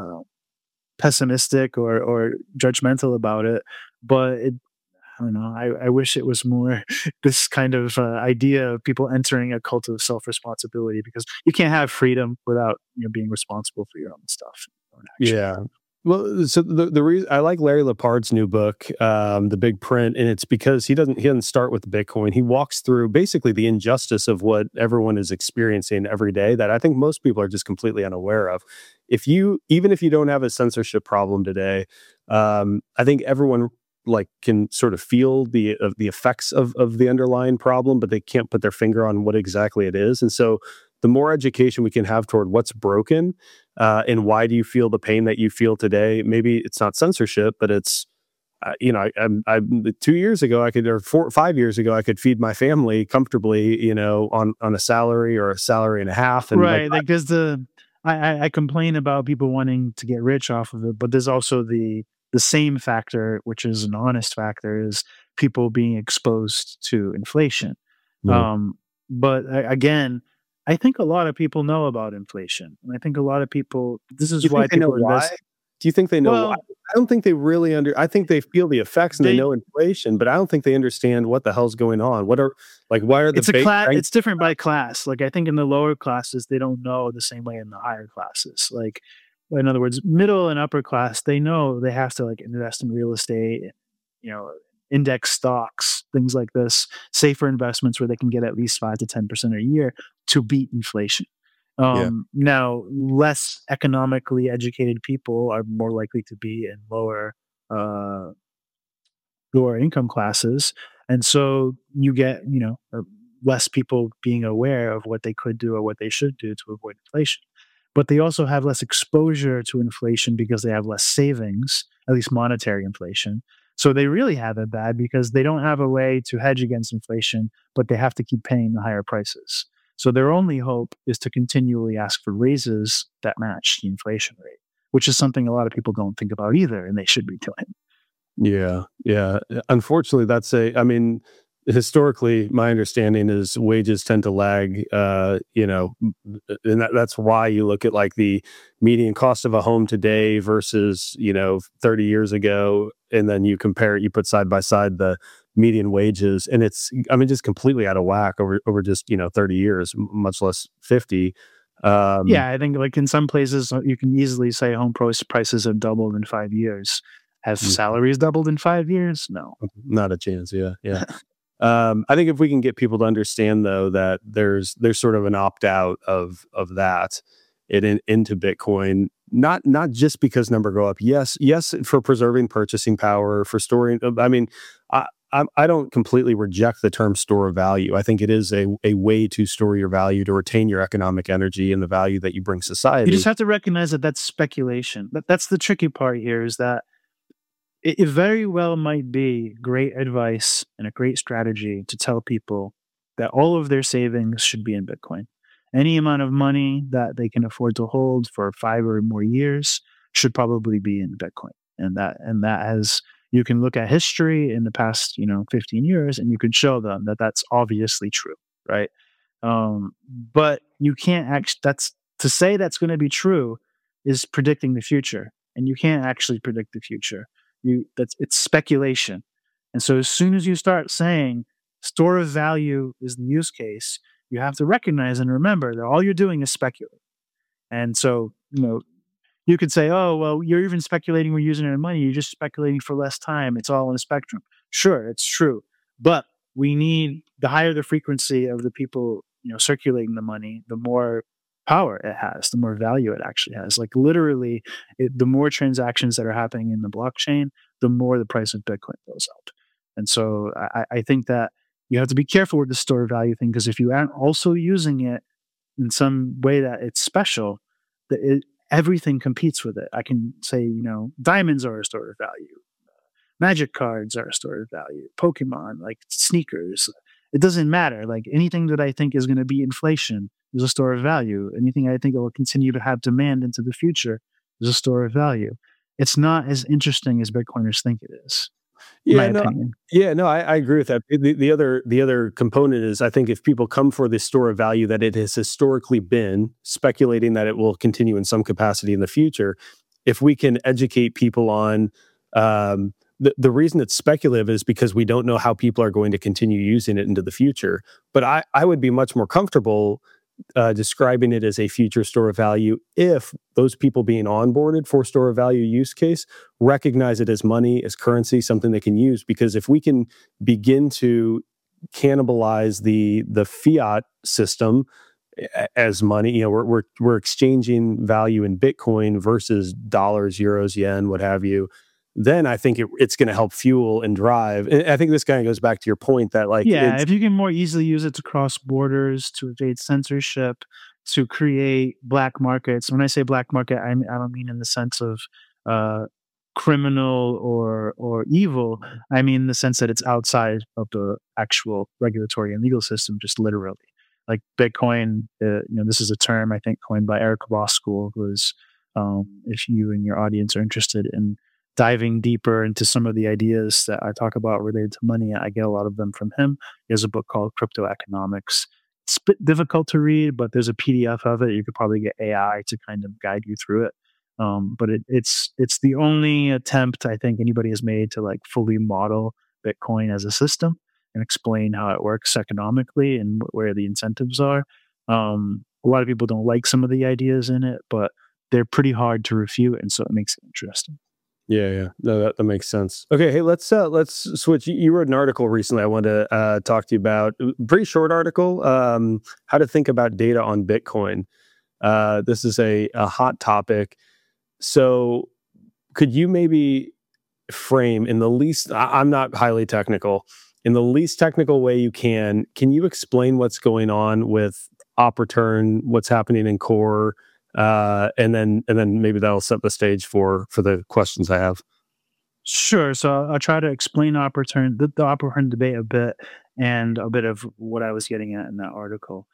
pessimistic or judgmental about it. But I don't know. I wish it was more this kind of idea of people entering a cult of self-responsibility, because you can't have freedom without being responsible for your own stuff, your own actions. Yeah. Well, so the reason I like Larry Lepard's new book, The Big Print, and it's because he doesn't start with Bitcoin. He walks through basically the injustice of what everyone is experiencing every day that I think most people are just completely unaware of. Even if you don't have a censorship problem today, I think everyone like can sort of feel the effects of the underlying problem, but they can't put their finger on what exactly it is. And so the more education we can have toward what's broken, and why do you feel the pain that you feel today? Maybe it's not censorship, but it's, I 2 years ago, or 5 years ago, I could feed my family comfortably, on a salary or a salary and a half. And right. Like there's I complain about people wanting to get rich off of it, but there's also the same factor, which is an honest factor, is people being exposed to inflation. Yeah. But again, I think a lot of people know about inflation, and I think a lot of people. This is why people invest. Do you think they know why? I don't think they really I think they feel the effects and they know inflation, but I don't think they understand what the hell's going on. Why are the It's different by class. Like I think in the lower classes, they don't know the same way in the higher classes. Like, in other words, middle and upper class, they know they have to like invest in real estate, index stocks, things like this, safer investments where they can get at least 5 to 10% a year to beat inflation. Now, less economically educated people are more likely to be in lower income classes, and so you get less people being aware of what they could do or what they should do to avoid inflation. But they also have less exposure to inflation because they have less savings, at least monetary inflation. So they really have it bad because they don't have a way to hedge against inflation, but they have to keep paying the higher prices. So their only hope is to continually ask for raises that match the inflation rate, which is something a lot of people don't think about either, and they should be doing. Yeah. Yeah. Unfortunately, historically, my understanding is wages tend to lag, and that's why you look at like the median cost of a home today versus, 30 years ago. And then you compare it, you put side by side the median wages, and it's, just completely out of whack over just, 30 years, much less 50. Yeah, I think like in some places you can easily say home prices have doubled in 5 years. Have salaries doubled in 5 years? No, not a chance. Yeah, yeah. I think if we can get people to understand though that there's sort of an opt out of that into Bitcoin, not just because number go up. Yes, for preserving purchasing power, for storing. I don't completely reject the term store of value. I think it is a way to store your value, to retain your economic energy and the value that you bring society. You just have to recognize that that's speculation. That's the tricky part here, is that it very well might be great advice and a great strategy to tell people that all of their savings should be in Bitcoin. Any amount of money that they can afford to hold for 5 or more years should probably be in Bitcoin. And that has, you can look at history in the past, 15 years, and you can show them that that's obviously true, right? But you can't to say that's going to be true is predicting the future, and you can't actually predict the future. It's speculation. And so as soon as you start saying store of value is the use case, you have to recognize and remember that all you're doing is speculating. And so, you could say, oh, well, you're even speculating we're using our money. You're just speculating for less time. It's all on the spectrum. Sure, it's true. But we need, the higher the frequency of the people, circulating the money, the more power it has, the more value it actually has. Like literally, the more transactions that are happening in the blockchain, the more the price of Bitcoin goes up. And so I think that you have to be careful with the store value thing, because if you aren't also using it in some way that it's special, everything competes with it. I can say, diamonds are a store of value. Magic cards are a store of value. Pokemon, like sneakers. It doesn't matter. Like anything that I think is going to be inflation is a store of value. Anything I think will continue to have demand into the future is a store of value. It's not as interesting as Bitcoiners think it is. Yeah, I agree with that. The other component is, I think if people come for this store of value that it has historically been, speculating that it will continue in some capacity in the future, if we can educate people on the reason it's speculative is because we don't know how people are going to continue using it into the future. But I would be much more comfortable describing it as a future store of value if those people being onboarded for store of value use case recognize it as money, as currency, something they can use. Because if we can begin to cannibalize the fiat system as money, we're exchanging value in Bitcoin versus dollars, euros, yen, what have you, then I think it's going to help fuel and drive. And I think this kind of goes back to your point that, like, if you can more easily use it to cross borders, to evade censorship, to create black markets. When I say black market, I don't mean in the sense of criminal or evil. I mean in the sense that it's outside of the actual regulatory and legal system, just literally. Like Bitcoin, this is a term I think coined by Eric Voskuil, who is, if you and your audience are interested in diving deeper into some of the ideas that I talk about related to money, I get a lot of them from him. He has a book called Crypto Economics. It's a bit difficult to read, but there's a PDF of it. You could probably get AI to kind of guide you through it. But it's the only attempt I think anybody has made to like fully model Bitcoin as a system and explain how it works economically and where the incentives are. A lot of people don't like some of the ideas in it, but they're pretty hard to refute, and so it makes it interesting. Yeah. No, that makes sense. Okay, hey, let's switch. You wrote an article recently I wanted to talk to you about. Pretty short article, how to think about data on Bitcoin. This is a hot topic. So could you maybe frame in the least, I'm not highly technical, in the least technical way you can you explain what's going on with op return, what's happening in core, and then maybe that'll set the stage for the questions I have. Sure. So I'll try to explain the op return debate a bit, and a bit of what I was getting at in that article.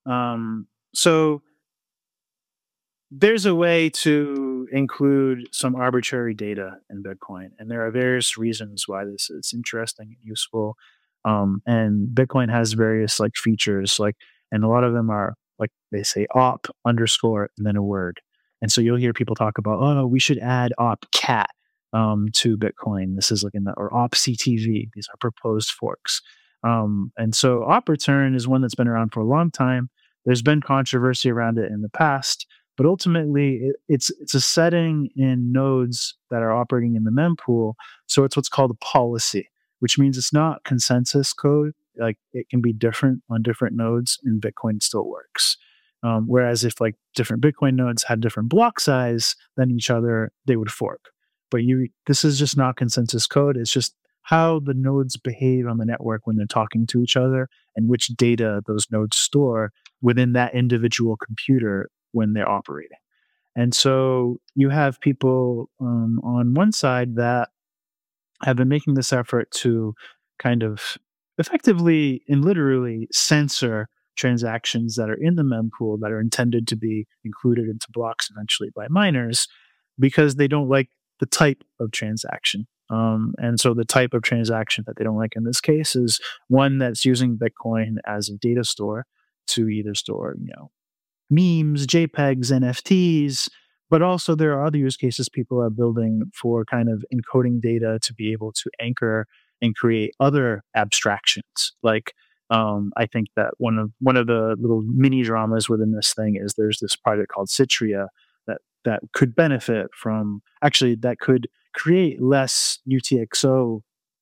So there's a way to include some arbitrary data in Bitcoin, and there are various reasons why this is interesting and useful. And Bitcoin has various like features, and a lot of them are like they say op underscore and then a word. And so you'll hear people talk about, oh, we should add op cat to Bitcoin. This is like or op CTV. These are proposed forks. And so op return is one that's been around for a long time. There's been controversy around it in the past, but ultimately it's a setting in nodes that are operating in the mempool. So it's what's called a policy, which means it's not consensus code. Like it can be different on different nodes, and Bitcoin still works. Whereas if like different Bitcoin nodes had different block size than each other, they would fork. But this is just not consensus code. It's just how the nodes behave on the network when they're talking to each other, and which data those nodes store within that individual computer when they're operating. And so you have people on one side that have been making this effort to kind of effectively and literally censor transactions that are in the mempool that are intended to be included into blocks eventually by miners, because they don't like the type of transaction. And so the type of transaction that they don't like in this case is one that's using Bitcoin as a data store to either store, memes, JPEGs, NFTs, but also there are other use cases people are building for kind of encoding data to be able to anchor and create other abstractions. Like I think that one of the little mini dramas within this thing is there's this project called Citria that could benefit from, actually, that could create less UTXO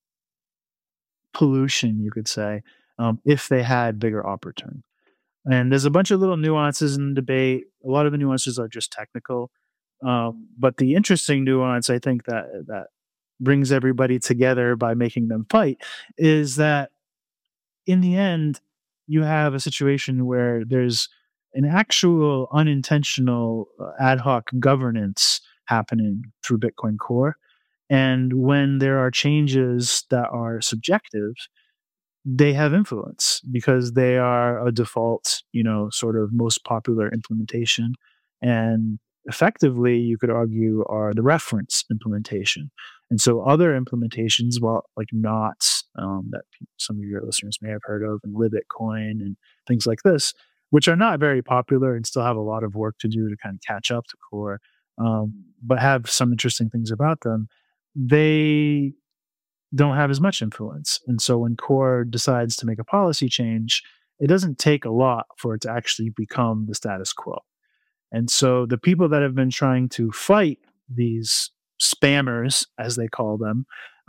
pollution, you could say, if they had bigger op return. And there's a bunch of little nuances in the debate. A lot of the nuances are just technical. But the interesting nuance, I think, that brings everybody together by making them fight is that in the end, you have a situation where there's an actual unintentional ad hoc governance happening through Bitcoin Core. And when there are changes that are subjective, they have influence because they are a default, sort of most popular implementation. And effectively, you could argue, are the reference implementation. And so other implementations, well, like Knots, that some of your listeners may have heard of, and LibBitcoin and things like this, which are not very popular and still have a lot of work to do to kind of catch up to Core, but have some interesting things about them, they don't have as much influence. And so when Core decides to make a policy change, it doesn't take a lot for it to actually become the status quo. And so the people that have been trying to fight these spammers, as they call them,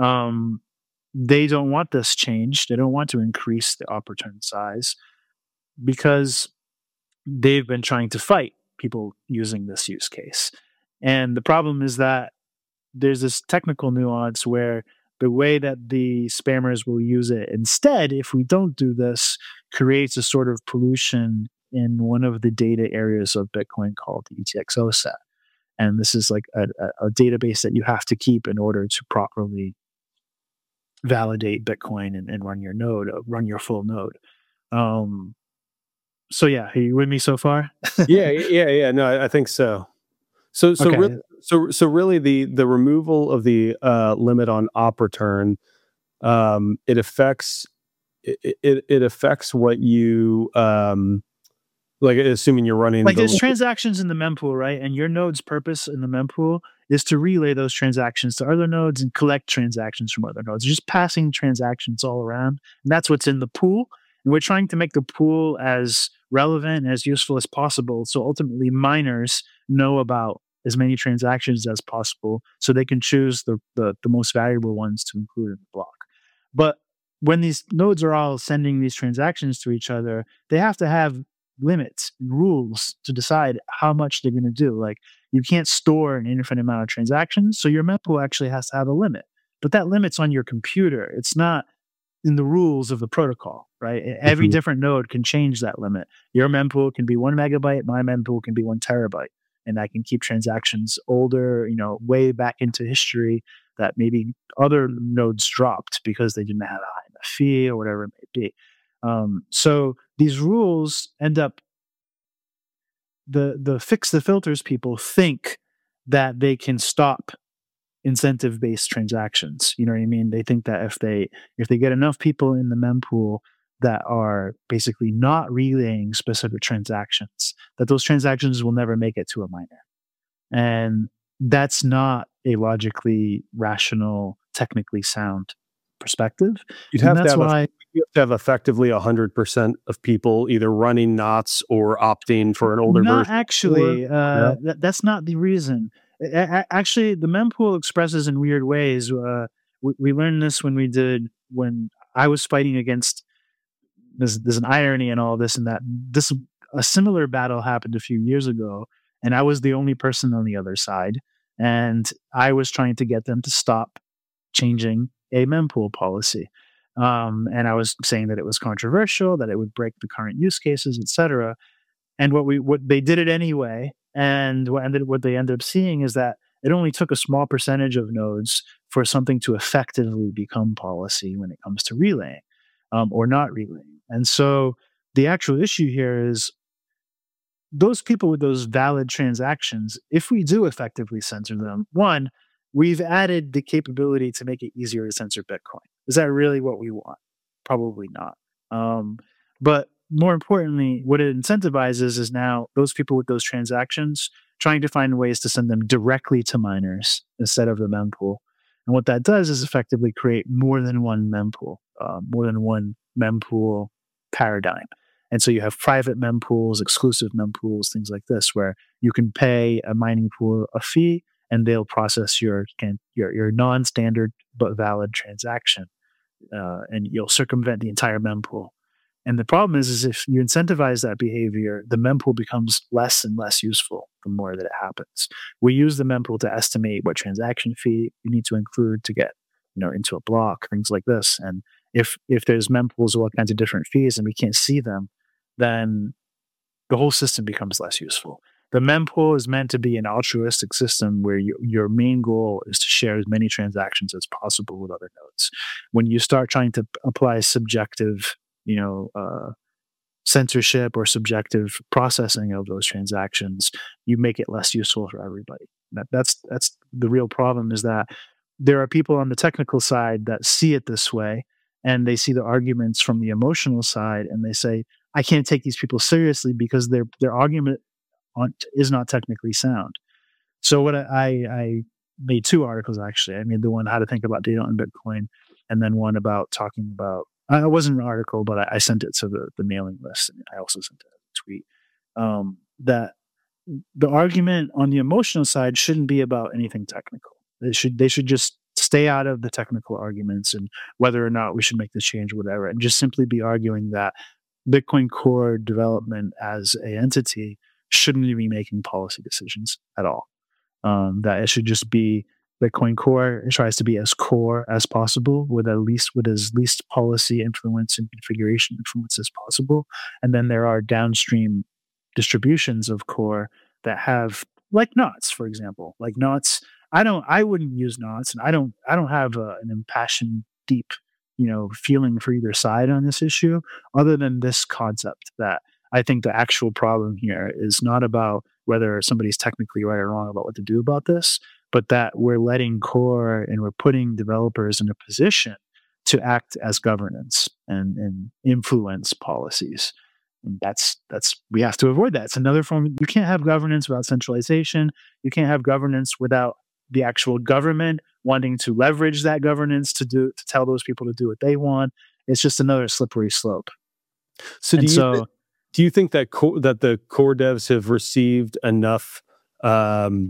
they don't want this change. They don't want to increase the op return size because they've been trying to fight people using this use case. And the problem is that there's this technical nuance where the way that the spammers will use it instead, if we don't do this, creates a sort of pollution in one of the data areas of Bitcoin called the UTXO set. And this is like a database that you have to keep in order to properly validate Bitcoin and run your node, run your full node. So yeah, are you with me so far? Yeah. No, I think so. So okay. Really, the removal of the limit on op return, it affects what you like. Assuming you're running there's transactions in the mempool, right? And your node's purpose in the mempool is to relay those transactions to other nodes and collect transactions from other nodes. Just passing transactions all around, and that's what's in the pool. And we're trying to make the pool as relevant and as useful as possible, so ultimately miners know about as many transactions as possible so they can choose the most valuable ones to include in the block. But when these nodes are all sending these transactions to each other, they have to have limits and rules to decide how much they're going to do. Like, you can't store an infinite amount of transactions, so your mempool actually has to have a limit. But that limit's on your computer. It's not in the rules of the protocol, right? Every different node can change that limit. Your mempool can be 1 megabyte, my mempool can be 1 terabyte. And I can keep transactions older, way back into history that maybe other nodes dropped because they didn't have a high enough fee or whatever it may be. So these rules end up, the fix the filters people think that they can stop incentive-based transactions. You know what I mean? They think that if they get enough people in the mempool that are basically not relaying specific transactions, that those transactions will never make it to a miner. And that's not a logically rational, technically sound perspective. You have to have effectively 100% of people either running Knots or opting for an older version. Not actually. That's not the reason. Actually, the mempool expresses in weird ways. We learned this when I was fighting against. There's an irony in all this, and that a similar battle happened a few years ago, and I was the only person on the other side, and I was trying to get them to stop changing a mempool policy, and I was saying that it was controversial, that it would break the current use cases, etc. And what they did it anyway, and what they ended up seeing is that it only took a small percentage of nodes for something to effectively become policy when it comes to relaying, or not relaying. And so the actual issue here is those people with those valid transactions, if we do effectively censor them, one, we've added the capability to make it easier to censor Bitcoin. Is that really what we want? Probably not. But more importantly, what it incentivizes is now those people with those transactions trying to find ways to send them directly to miners instead of the mempool. And what that does is effectively create more than one mempool paradigm. And so you have private mempools, exclusive mempools, things like this, where you can pay a mining pool a fee, and they'll process your non-standard but valid transaction, and you'll circumvent the entire mempool. And the problem is if you incentivize that behavior, the mempool becomes less and less useful the more that it happens. We use the mempool to estimate what transaction fee you need to include to get, into a block, things like this. And if there's mempools with all kinds of different fees and we can't see them, then the whole system becomes less useful. The mempool is meant to be an altruistic system where your main goal is to share as many transactions as possible with other nodes. When you start trying to apply subjective, censorship or subjective processing of those transactions, you make it less useful for everybody. That's the real problem, is that there are people on the technical side that see it this way, and they see the arguments from the emotional side, and they say, I can't take these people seriously because their argument is not technically sound. So what I made 2 articles, actually. I made the one, How to Think About Data on Bitcoin, and then one about talking about, it wasn't an article, but I sent it to the mailing list, and I also sent it a tweet, that the argument on the emotional side shouldn't be about anything technical. They should just stay out of the technical arguments and whether or not we should make this change or whatever, and just simply be arguing that Bitcoin Core development as an entity shouldn't be making policy decisions at all. That it should just be Bitcoin Core. It tries to be as core as possible with as least policy influence and configuration influence as possible. And then there are downstream distributions of core that have, like knots, for example. Like knots, I wouldn't use knots, and I don't have an impassioned, deep, feeling for either side on this issue, other than this concept that I think the actual problem here is not about whether somebody's technically right or wrong about what to do about this, but that we're letting core and we're putting developers in a position to act as governance and influence policies. And that's we have to avoid that. It's another form. You can't have governance without centralization. You can't have governance without the actual government wanting to leverage that governance to tell those people to do what they want. It's just another slippery slope. So do you think that that the core devs have received enough? I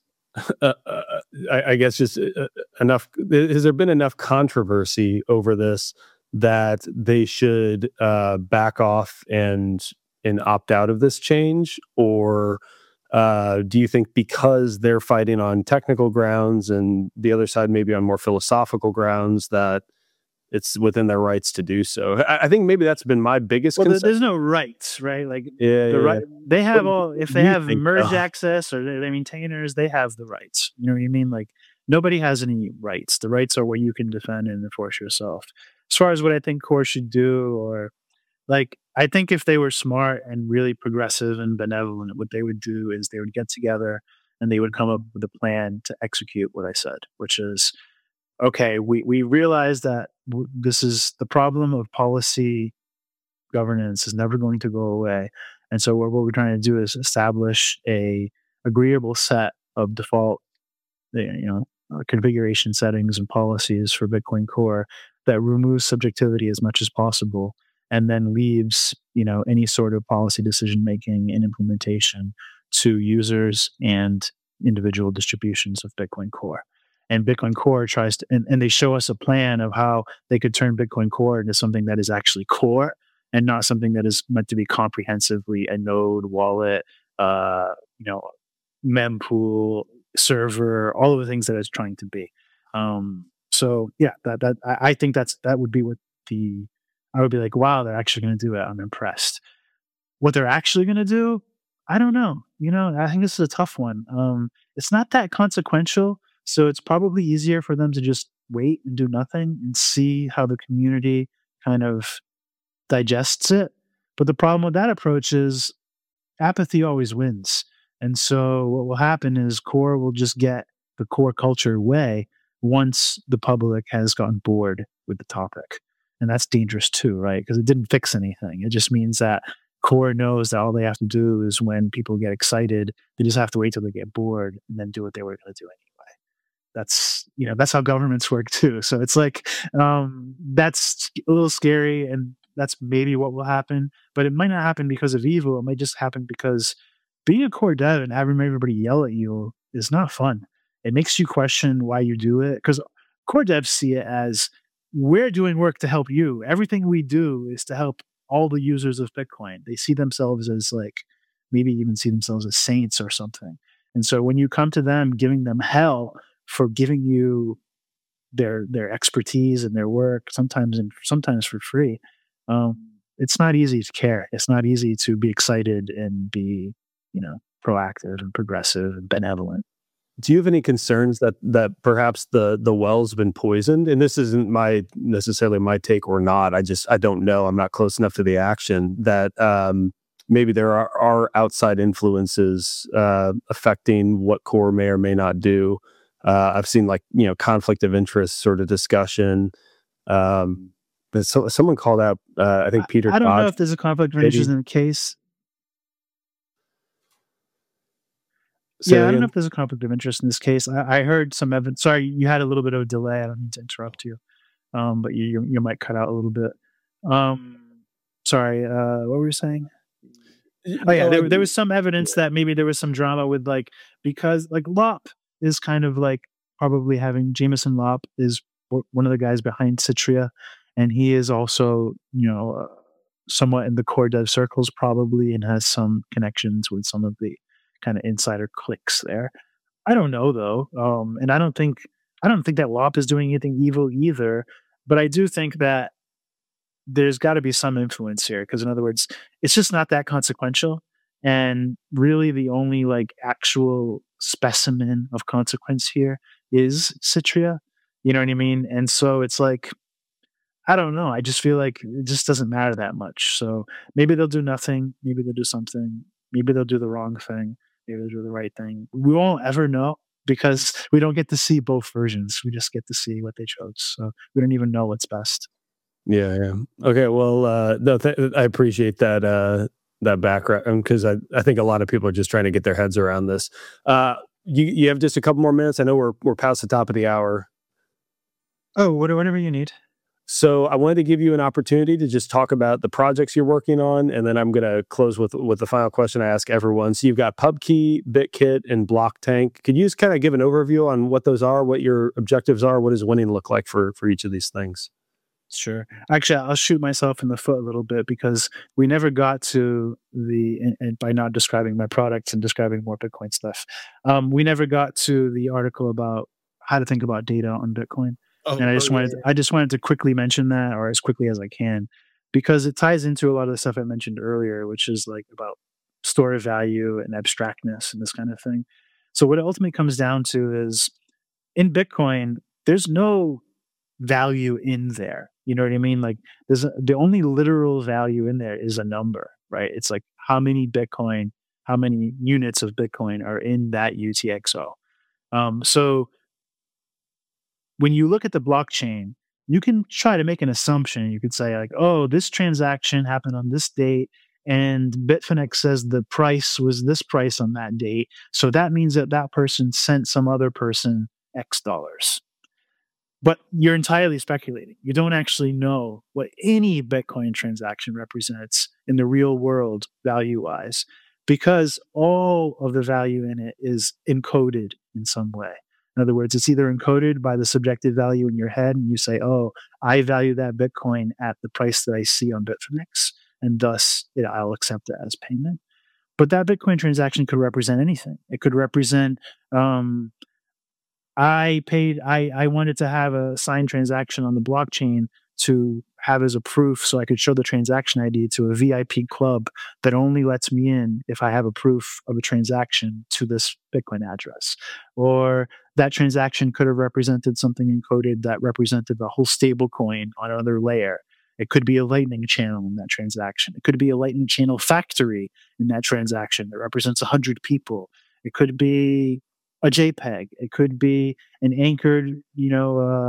guess just enough. Has there been enough controversy over this that they should back off and opt out of this change, or do you think because they're fighting on technical grounds and the other side maybe on more philosophical grounds that it's within their rights to do so? I think maybe that's been my biggest concern. There's no rights, right? Like yeah. They have if they have merge access or they're maintainers, they have the rights. You know what I mean? Like nobody has any rights. The rights are what you can defend and enforce yourself. As far as what I think core should do, or like, I think if they were smart and really progressive and benevolent, what they would do is they would get together and they would come up with a plan to execute what I said, which is, okay, we realize that this is the problem of policy governance is never going to go away. And so what we're trying to do is establish a agreeable set of default, configuration settings and policies for Bitcoin Core that removes subjectivity as much as possible, and then leaves, any sort of policy decision making and implementation to users and individual distributions of Bitcoin Core. And Bitcoin Core tries to, and they show us a plan of how they could turn Bitcoin Core into something that is actually core and not something that is meant to be comprehensively a node, wallet, mempool, server, all of the things that it's trying to be. So yeah, I think that would be what I would be like, wow, they're actually going to do it. I'm impressed. What they're actually going to do, I don't know. I think this is a tough one. It's not that consequential, so it's probably easier for them to just wait and do nothing and see how the community kind of digests it. But the problem with that approach is apathy always wins. And so what will happen is core will just get the core culture way once the public has gotten bored with the topic. And that's dangerous too, right? Because it didn't fix anything. It just means that core knows that all they have to do is when people get excited, they just have to wait till they get bored and then do what they were going to do anyway. That's that's how governments work too. So it's like that's a little scary, and that's maybe what will happen. But it might not happen because of evil. It might just happen because being a core dev and having everybody yell at you is not fun. It makes you question why you do it, because core devs see it as we're doing work to help you. Everything we do is to help all the users of Bitcoin. They see themselves as like maybe even see themselves as saints or something. And so when you come to them giving them hell for giving you their expertise and their work, sometimes for free, it's not easy to care. It's not easy to be excited and be proactive and progressive and benevolent. Do you have any concerns that perhaps the well's been poisoned? And this isn't necessarily my take or not. I don't know. I'm not close enough to the action that maybe there are outside influences affecting what Core may or may not do. I've seen conflict of interest sort of discussion. But someone called out, I think Peter. I don't know if there's a conflict of interest in the case. I don't know if there's a conflict of interest in this case. I heard some evidence. Sorry, you had a little bit of a delay. I don't mean to interrupt you, but you might cut out a little bit. Sorry, what were you saying? Oh yeah, there was some evidence that maybe there was some drama with because Lopp is kind of probably having Jameson Lopp is one of the guys behind Citria, and he is also somewhat in the core dev circles probably, and has some connections with some of the kind of insider cliques there. I don't know though, and I don't think that Lopp is doing anything evil either. But I do think that there's got to be some influence here, because in other words, it's just not that consequential, and really the only actual specimen of consequence here is Citria. You know what I mean? And so it's I don't know. I just feel like it just doesn't matter that much. So maybe they'll do nothing. Maybe they'll do something. Maybe they'll do the wrong thing. Maybe they'll do the right thing. We won't ever know, because we don't get to see both versions. We just get to see what they chose. So we don't even know what's best. Yeah. Okay. Well, no, I appreciate that background, because I think a lot of people are just trying to get their heads around this. You have just a couple more minutes. I know we're past the top of the hour. Oh, whatever you need. So I wanted to give you an opportunity to just talk about the projects you're working on, and then I'm going to close with the final question I ask everyone. So you've got PubKey, BitKit, and BlockTank. Could you just kind of give an overview on what those are, what your objectives are, what does winning look like for each of these things? Sure. Actually, I'll shoot myself in the foot a little bit, because we never got to and by not describing my products and describing more Bitcoin stuff, we never got to the article about how to think about data on Bitcoin. And I just wanted to quickly mention that, or as quickly as I can, because it ties into a lot of the stuff I mentioned earlier, which is about store of value and abstractness and this kind of thing. So what it ultimately comes down to is, in Bitcoin, there's no value in there. You know what I mean? There's the only literal value in there is a number, right? It's how many units of Bitcoin are in that UTXO. So when you look at the blockchain, you can try to make an assumption. You could say oh, this transaction happened on this date, and Bitfinex says the price was this price on that date. So that means that person sent some other person X dollars. But you're entirely speculating. You don't actually know what any Bitcoin transaction represents in the real world value-wise, because all of the value in it is encoded in some way. In other words, it's either encoded by the subjective value in your head, and you say, oh, I value that Bitcoin at the price that I see on Bitfinex, and thus I'll accept it as payment. But that Bitcoin transaction could represent anything. It could represent I wanted to have a signed transaction on the blockchain to have as a proof, so I could show the transaction ID to a VIP club that only lets me in if I have a proof of a transaction to this Bitcoin address. Or that transaction could have represented something encoded that represented the whole stable coin on another layer. It could be a Lightning channel in that transaction. It could be a Lightning channel factory in that transaction that represents 100 people. It could be a JPEG. It could be an anchored,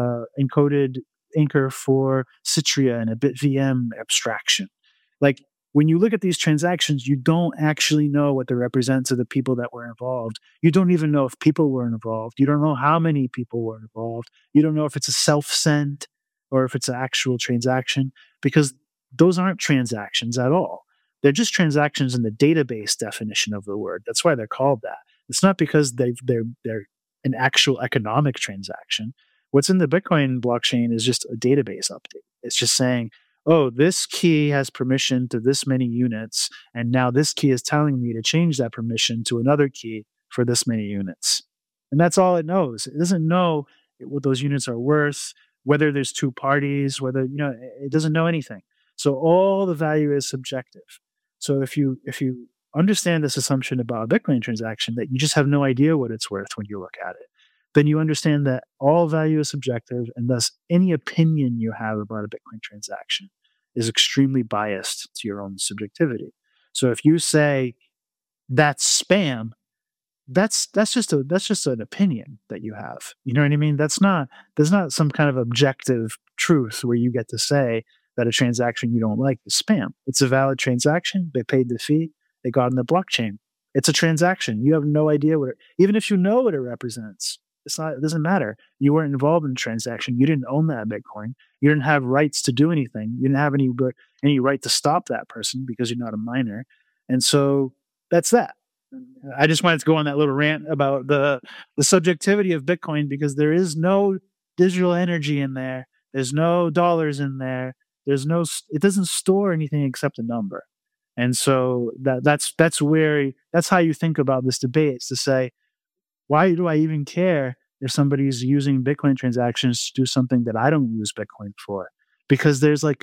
encoded anchor for Citria and a BitVM abstraction. when you look at these transactions, you don't actually know what they represent to the people that were involved. You don't even know if people were involved. You don't know how many people were involved. You don't know if it's a self-send or if it's an actual transaction, because those aren't transactions at all. They're just transactions in the database definition of the word. That's why they're called that. It's not because they're an actual economic transaction. What's in the Bitcoin blockchain is just a database update. It's just saying, oh, this key has permission to this many units, and now this key is telling me to change that permission to another key for this many units. And that's all it knows. It doesn't know what those units are worth, whether there's two parties, whether, it doesn't know anything. So all the value is subjective. So if you understand this assumption about a Bitcoin transaction, that you just have no idea what it's worth when you look at it, then you understand that all value is subjective, and thus any opinion you have about a Bitcoin transaction is extremely biased to your own subjectivity. So if you say that's spam, that's just an opinion that you have. You know what I mean? There's not some kind of objective truth where you get to say that a transaction you don't like is spam. It's a valid transaction. They paid the fee. They got in the blockchain. It's a transaction. You have no idea even if you know what it represents, it doesn't matter. You weren't involved in the transaction. You didn't own that Bitcoin. You didn't have rights to do anything. You didn't have any right to stop that person because you're not a miner. And so that's that. I just wanted to go on that little rant about the subjectivity of Bitcoin, because there is no digital energy in there. There's no dollars in there. It doesn't store anything except a number. And so that's how you think about this debate, is to say, why do I even care if somebody's using Bitcoin transactions to do something that I don't use Bitcoin for? Because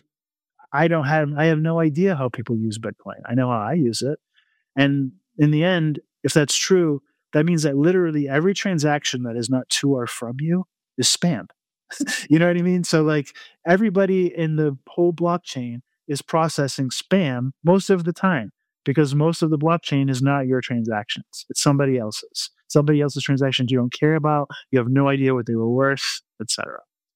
I have no idea how people use Bitcoin. I know how I use it. And in the end, if that's true, that means that literally every transaction that is not to or from you is spam. You know what I mean? So everybody in the whole blockchain is processing spam most of the time, because most of the blockchain is not your transactions. It's somebody else's transactions you don't care about. You have no idea what they were worth, etc.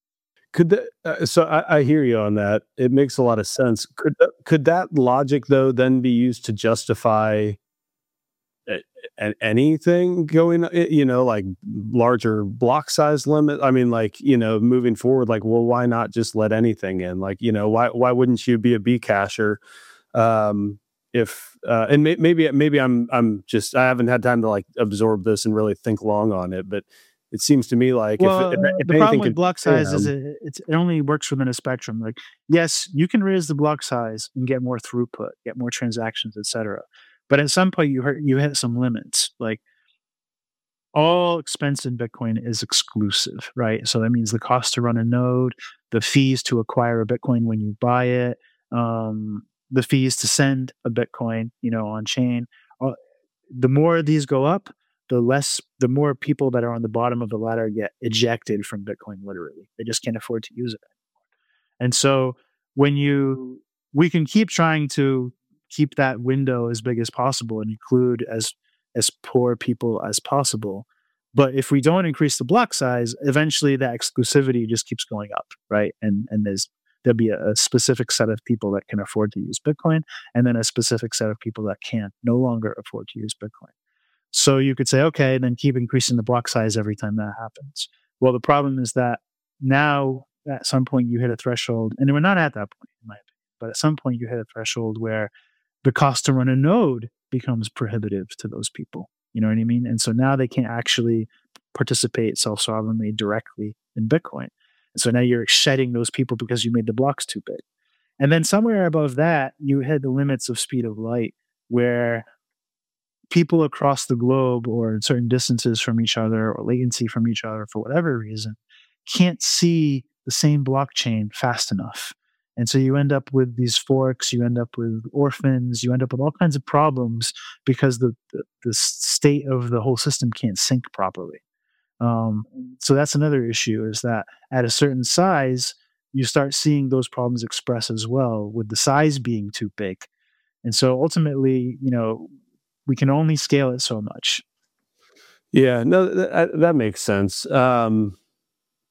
So I hear you on that. It makes a lot of sense. Could that logic, though, then be used to justify anything going, like larger block size limit? I mean, moving forward, why not just let anything in? Why wouldn't you be a Bcasher? And maybe I'm just, I haven't had time to absorb this and really think long on it, but it seems to me if the problem with block size is it only works within a spectrum. Yes, you can raise the block size and get more throughput, get more transactions, etc. But at some point you hit some limits. All expense in Bitcoin is exclusive, right? So that means the cost to run a node, the fees to acquire a Bitcoin when you buy it, the fees to send a Bitcoin, on chain. The more these go up, the more people that are on the bottom of the ladder get ejected from Bitcoin, literally. They just can't afford to use it anymore. And so we can keep trying to keep that window as big as possible and include as poor people as possible. But if we don't increase the block size, eventually that exclusivity just keeps going up, right? And there'll be a specific set of people that can afford to use Bitcoin, and then a specific set of people that can't no longer afford to use Bitcoin. So you could say, okay, then keep increasing the block size every time that happens. Well, the problem is that now at some point you hit a threshold, and we're not at that point, in my opinion, but at some point you hit a threshold where the cost to run a node becomes prohibitive to those people. You know what I mean? And so now they can't actually participate self-sovereignly directly in Bitcoin. And so now you're shedding those people because you made the blocks too big. And then somewhere above that, you hit the limits of speed of light, where people across the globe or certain distances from each other or latency from each other for whatever reason can't see the same blockchain fast enough. And so you end up with these forks, you end up with orphans, you end up with all kinds of problems because the state of the whole system can't sync properly. So that's another issue, is that at a certain size, you start seeing those problems express as well, with the size being too big. And so ultimately, we can only scale it so much. Yeah, no, that makes sense.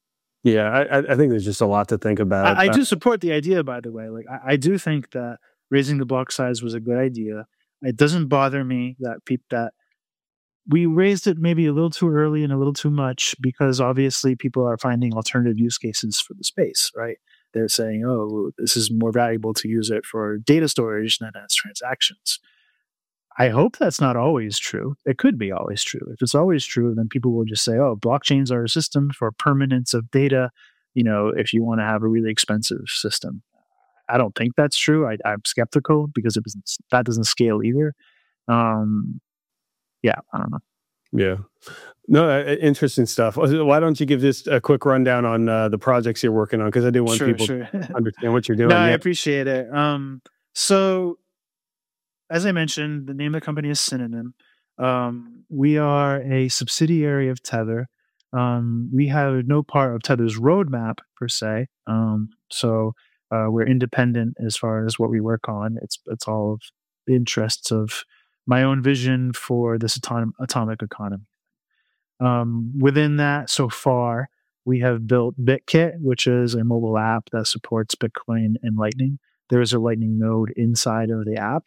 Yeah, I think there's just a lot to think about. I do support the idea, by the way. I do think that raising the block size was a good idea. It doesn't bother me that we raised it maybe a little too early and a little too much, because obviously people are finding alternative use cases for the space, right? They're saying, oh, this is more valuable to use it for data storage than as transactions. I hope that's not always true. It could be always true. If it's always true, then people will just say, oh, blockchains are a system for permanence of data, if you want to have a really expensive system. I don't think that's true. I'm skeptical because that doesn't scale either. Yeah, I don't know. Yeah. No, interesting stuff. Why don't you give just a quick rundown on the projects you're working on? Because I do want people to understand what you're doing. No, I appreciate it. So, as I mentioned, the name of the company is Synonym. We are a subsidiary of Tether. We have no part of Tether's roadmap per se. So we're independent as far as what we work on. It's all of the interests of my own vision for this atomic economy. Within that, so far, we have built BitKit, which is a mobile app that supports Bitcoin and Lightning. There is a Lightning node inside of the app.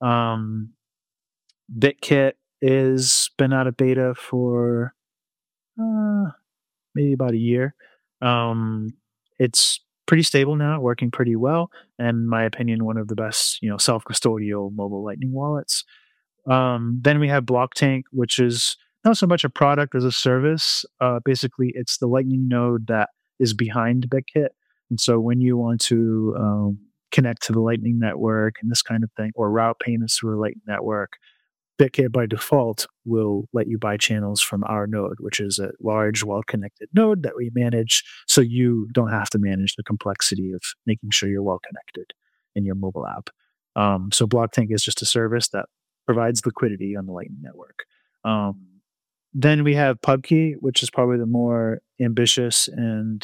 BitKit is been out of beta for maybe about a year. It's pretty stable now, working pretty well, and in my opinion, one of the best, self-custodial mobile Lightning wallets. Then we have Blocktank, which is not so much a product as a service. Basically, it's the Lightning node that is behind BitKit. And so when you want to connect to the Lightning network and this kind of thing, or route payments through a Lightning network, BitKit by default will let you buy channels from our node, which is a large, well-connected node that we manage, so you don't have to manage the complexity of making sure you're well-connected in your mobile app. So Blocktank is just a service that provides liquidity on the Lightning network. Then we have PubKey, which is probably the more ambitious and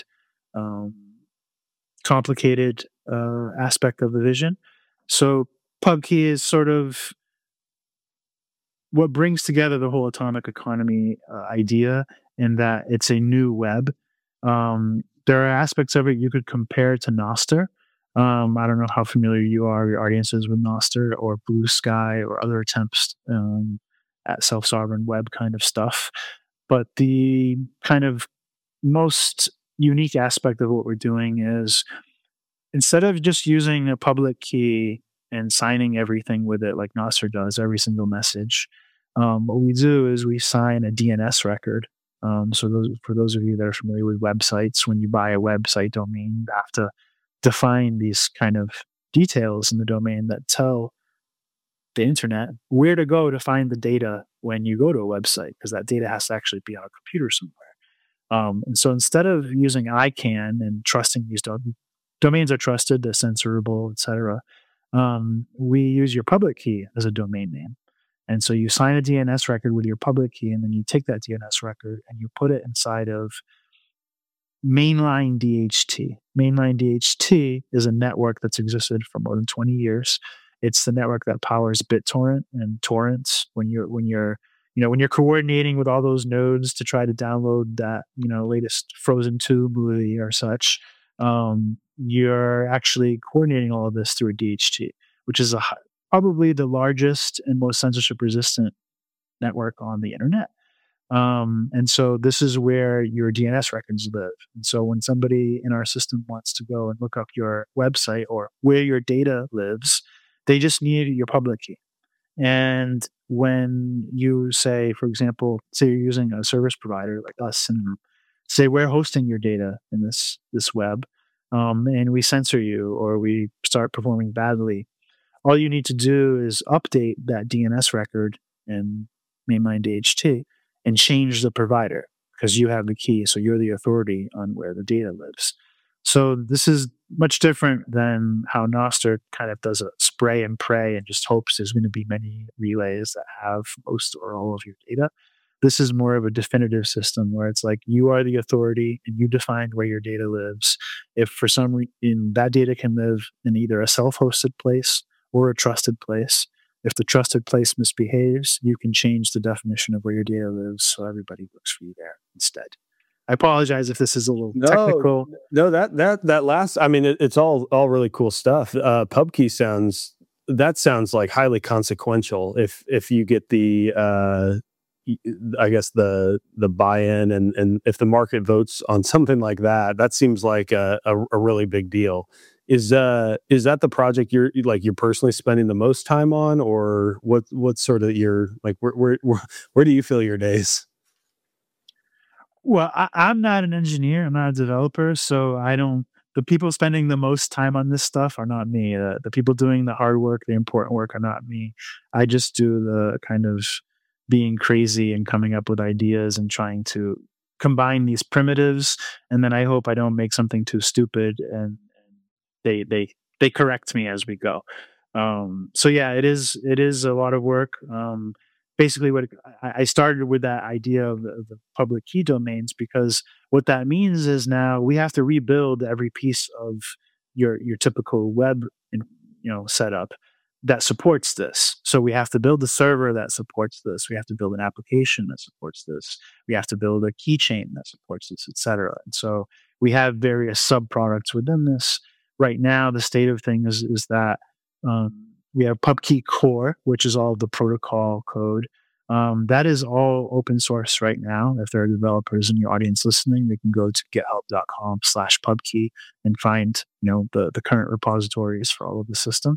complicated aspect of the vision. So PubKey is sort of what brings together the whole atomic economy idea, in that it's a new web. There are aspects of it you could compare to Nostr. I don't know how familiar you are, your audience is, with Nostr or Blue Sky or other attempts at self-sovereign web kind of stuff. But the kind of most unique aspect of what we're doing is, instead of just using a public key and signing everything with it like Nostr does, every single message, what we do is we sign a DNS record. So for those of you that are familiar with websites, when you buy a website domain, you have to define these kind of details in the domain that tell the internet where to go to find the data when you go to a website, because that data has to actually be on a computer somewhere. And so instead of using ICANN and trusting these domains are trusted, they're censorable, etc., we use your public key as a domain name. And so you sign a DNS record with your public key, and then you take that DNS record and you put it inside of Mainline DHT. Mainline DHT is a network that's existed for more than 20 years. It's the network that powers BitTorrent and torrents. When you're coordinating with all those nodes to try to download that latest Frozen 2 movie or such, you're actually coordinating all of this through a DHT, which is probably the largest and most censorship-resistant network on the internet. And so this is where your DNS records live. And so when somebody in our system wants to go and look up your website or where your data lives, they just need your public key. And when you say, for example, say you're using a service provider like us, and say we're hosting your data in this web, and we censor you or we start performing badly, all you need to do is update that DNS record in Mainline DHT and change the provider, because you have the key, so you're the authority on where the data lives. So this is much different than how Nostr kind of does a spray and pray and just hopes there's going to be many relays that have most or all of your data. This is more of a definitive system where it's like you are the authority and you define where your data lives. If for some reason that data can live in either a self-hosted place or a trusted place, if the trusted place misbehaves, you can change the definition of where your data lives so everybody looks for you there instead. I apologize if this is a little technical. No, that last, I mean, it's all really cool stuff. PubKey sounds that sounds like highly consequential if you get the I guess the buy-in, and if the market votes on something like that, that seems like a really big deal. Is that the project you're personally spending the most time on, or what's sort of your like where do you feel your days? Well, I'm not an engineer. I'm not a developer, so I don't. The people spending the most time on this stuff are not me. The people doing the hard work, the important work, are not me. I just do the kind of being crazy and coming up with ideas and trying to combine these primitives, and then I hope I don't make something too stupid, and they correct me as we go. So yeah, it is a lot of work. Basically, what I started with that idea of the public key domains, because what that means is now we have to rebuild every piece of your typical web, setup that supports this. So we have to build a server that supports this. We have to build an application that supports this. We have to build a keychain that supports this, etc. And so we have various sub products within this. Right now, the state of things is that we have PubKey Core, which is all the protocol code. That is all open source right now. If there are developers in your audience listening, they can go to github.com/pubkey and find the current repositories for all of the system.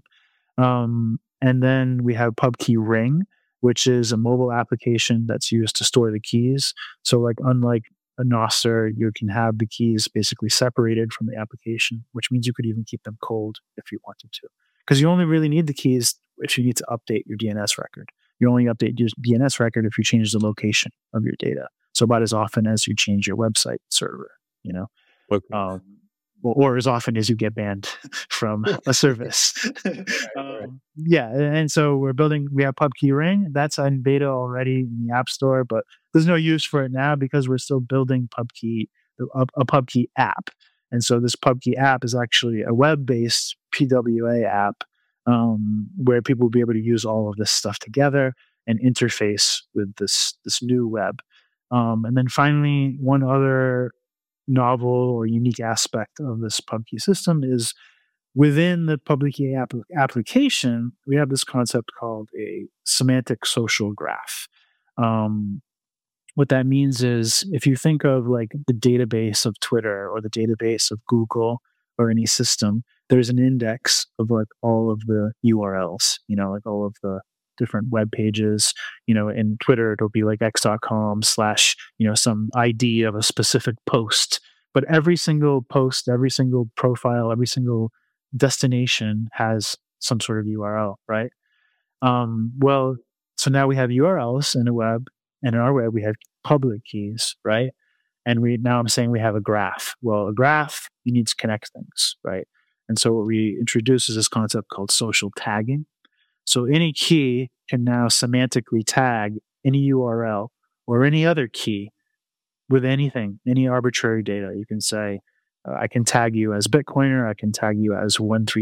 And then we have PubKey Ring, which is a mobile application that's used to store the keys. So, like, unlike a Nostr, you can have the keys basically separated from the application, which means you could even keep them cold if you wanted to. Because you only really need the keys if you need to update your DNS record. You only update your DNS record if you change the location of your data. So about as often as you change your website server, Okay. or as often as you get banned from a service. Right. Yeah, and so we have PubKey Ring. That's in beta already in the App Store, but there's no use for it now because we're still building a PubKey app. And so this PubKey app is actually a web-based PWA app, where people will be able to use all of this stuff together and interface with this new web. And then finally, one other novel or unique aspect of this PubKey system is within the PubKey application, we have this concept called a semantic social graph. Um, what that means is if you think of like the database of Twitter or the database of Google or any system, there's an index of like all of the URLs, like all of the different web pages. In Twitter, it'll be like x.com slash, some ID of a specific post. But every single post, every single profile, every single destination has some sort of URL, right? Well, so now we have URLs in the web, and in our web we have public keys, right? And now I'm saying we have a graph. Well, a graph, you need to connect things, right? And so what we introduce is this concept called social tagging. So any key can now semantically tag any URL or any other key with anything, any arbitrary data. You can say, I can tag you as Bitcoiner. I can tag you as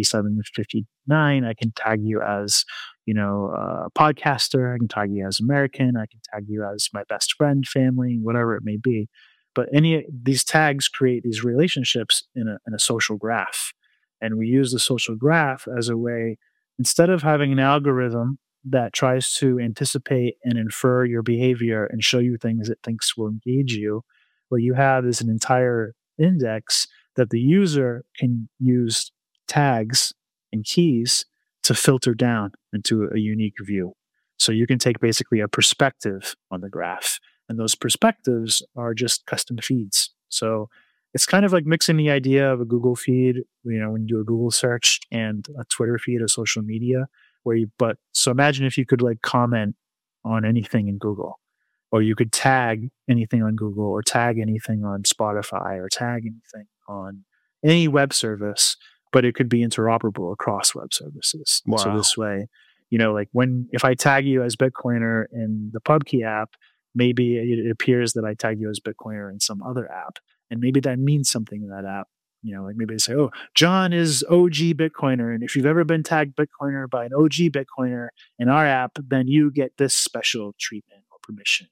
13759. I can tag you as, podcaster. I can tag you as American. I can tag you as my best friend, family, whatever it may be. But any of these tags create these relationships in a social graph. And we use the social graph as a way, instead of having an algorithm that tries to anticipate and infer your behavior and show you things it thinks will engage you, what you have is an entire index that the user can use tags and keys to filter down into a unique view. So you can take basically a perspective on the graph, and those perspectives are just custom feeds. So it's kind of like mixing the idea of a Google feed, when you do a Google search, and a Twitter feed or social media, so imagine if you could like comment on anything in Google, or you could tag anything on Google, or tag anything on Spotify, or tag anything on any web service, but it could be interoperable across web services. Wow. So this way, like if I tag you as Bitcoiner in the PubKey app, maybe it appears that I tag you as Bitcoiner in some other app, and maybe that means something in that app. Like maybe they say, oh, John is OG Bitcoiner. And if you've ever been tagged Bitcoiner by an OG Bitcoiner in our app, then you get this special treatment or permission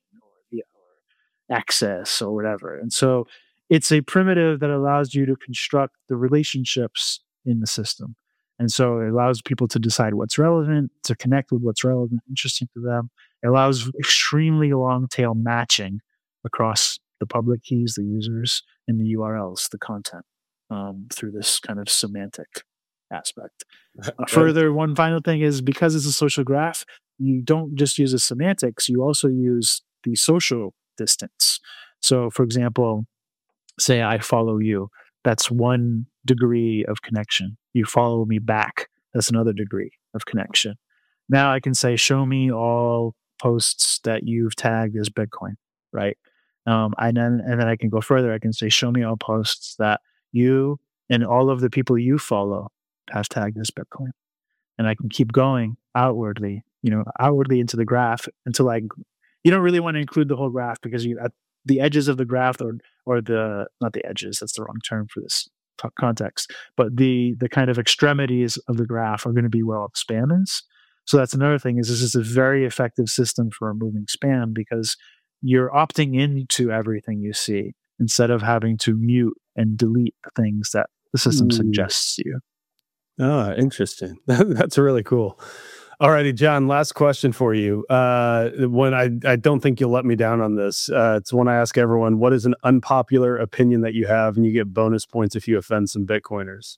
or access or whatever. And so it's a primitive that allows you to construct the relationships in the system. And so it allows people to decide what's relevant, to connect with what's relevant, interesting to them. It allows extremely long tail matching across the public keys, the users, and the URLs, the content, through this kind of semantic aspect. Further, one final thing is, because it's a social graph, you don't just use the semantics, you also use the social distance. So, for example, say I follow you, that's 1 degree of connection. You follow me back, that's another degree of connection. Now I can say, show me all posts that you've tagged as Bitcoin, right? And then I can go further. I can say, show me all posts that you and all of the people you follow have tagged as Bitcoin. And I can keep going outwardly into the graph until you don't really want to include the whole graph, because at the edges of the graph, or not the edges, that's the wrong term for this context, but the kind of extremities of the graph are going to be where all the spam is. So that's another thing, is this is a very effective system for removing spam, because you're opting into everything you see instead of having to mute and delete things that the system suggests to you. Oh, interesting. That's really cool. Alrighty, John, last question for you. When I don't think you'll let me down on this. It's one I ask everyone. What is an unpopular opinion that you have? And you get bonus points if you offend some Bitcoiners.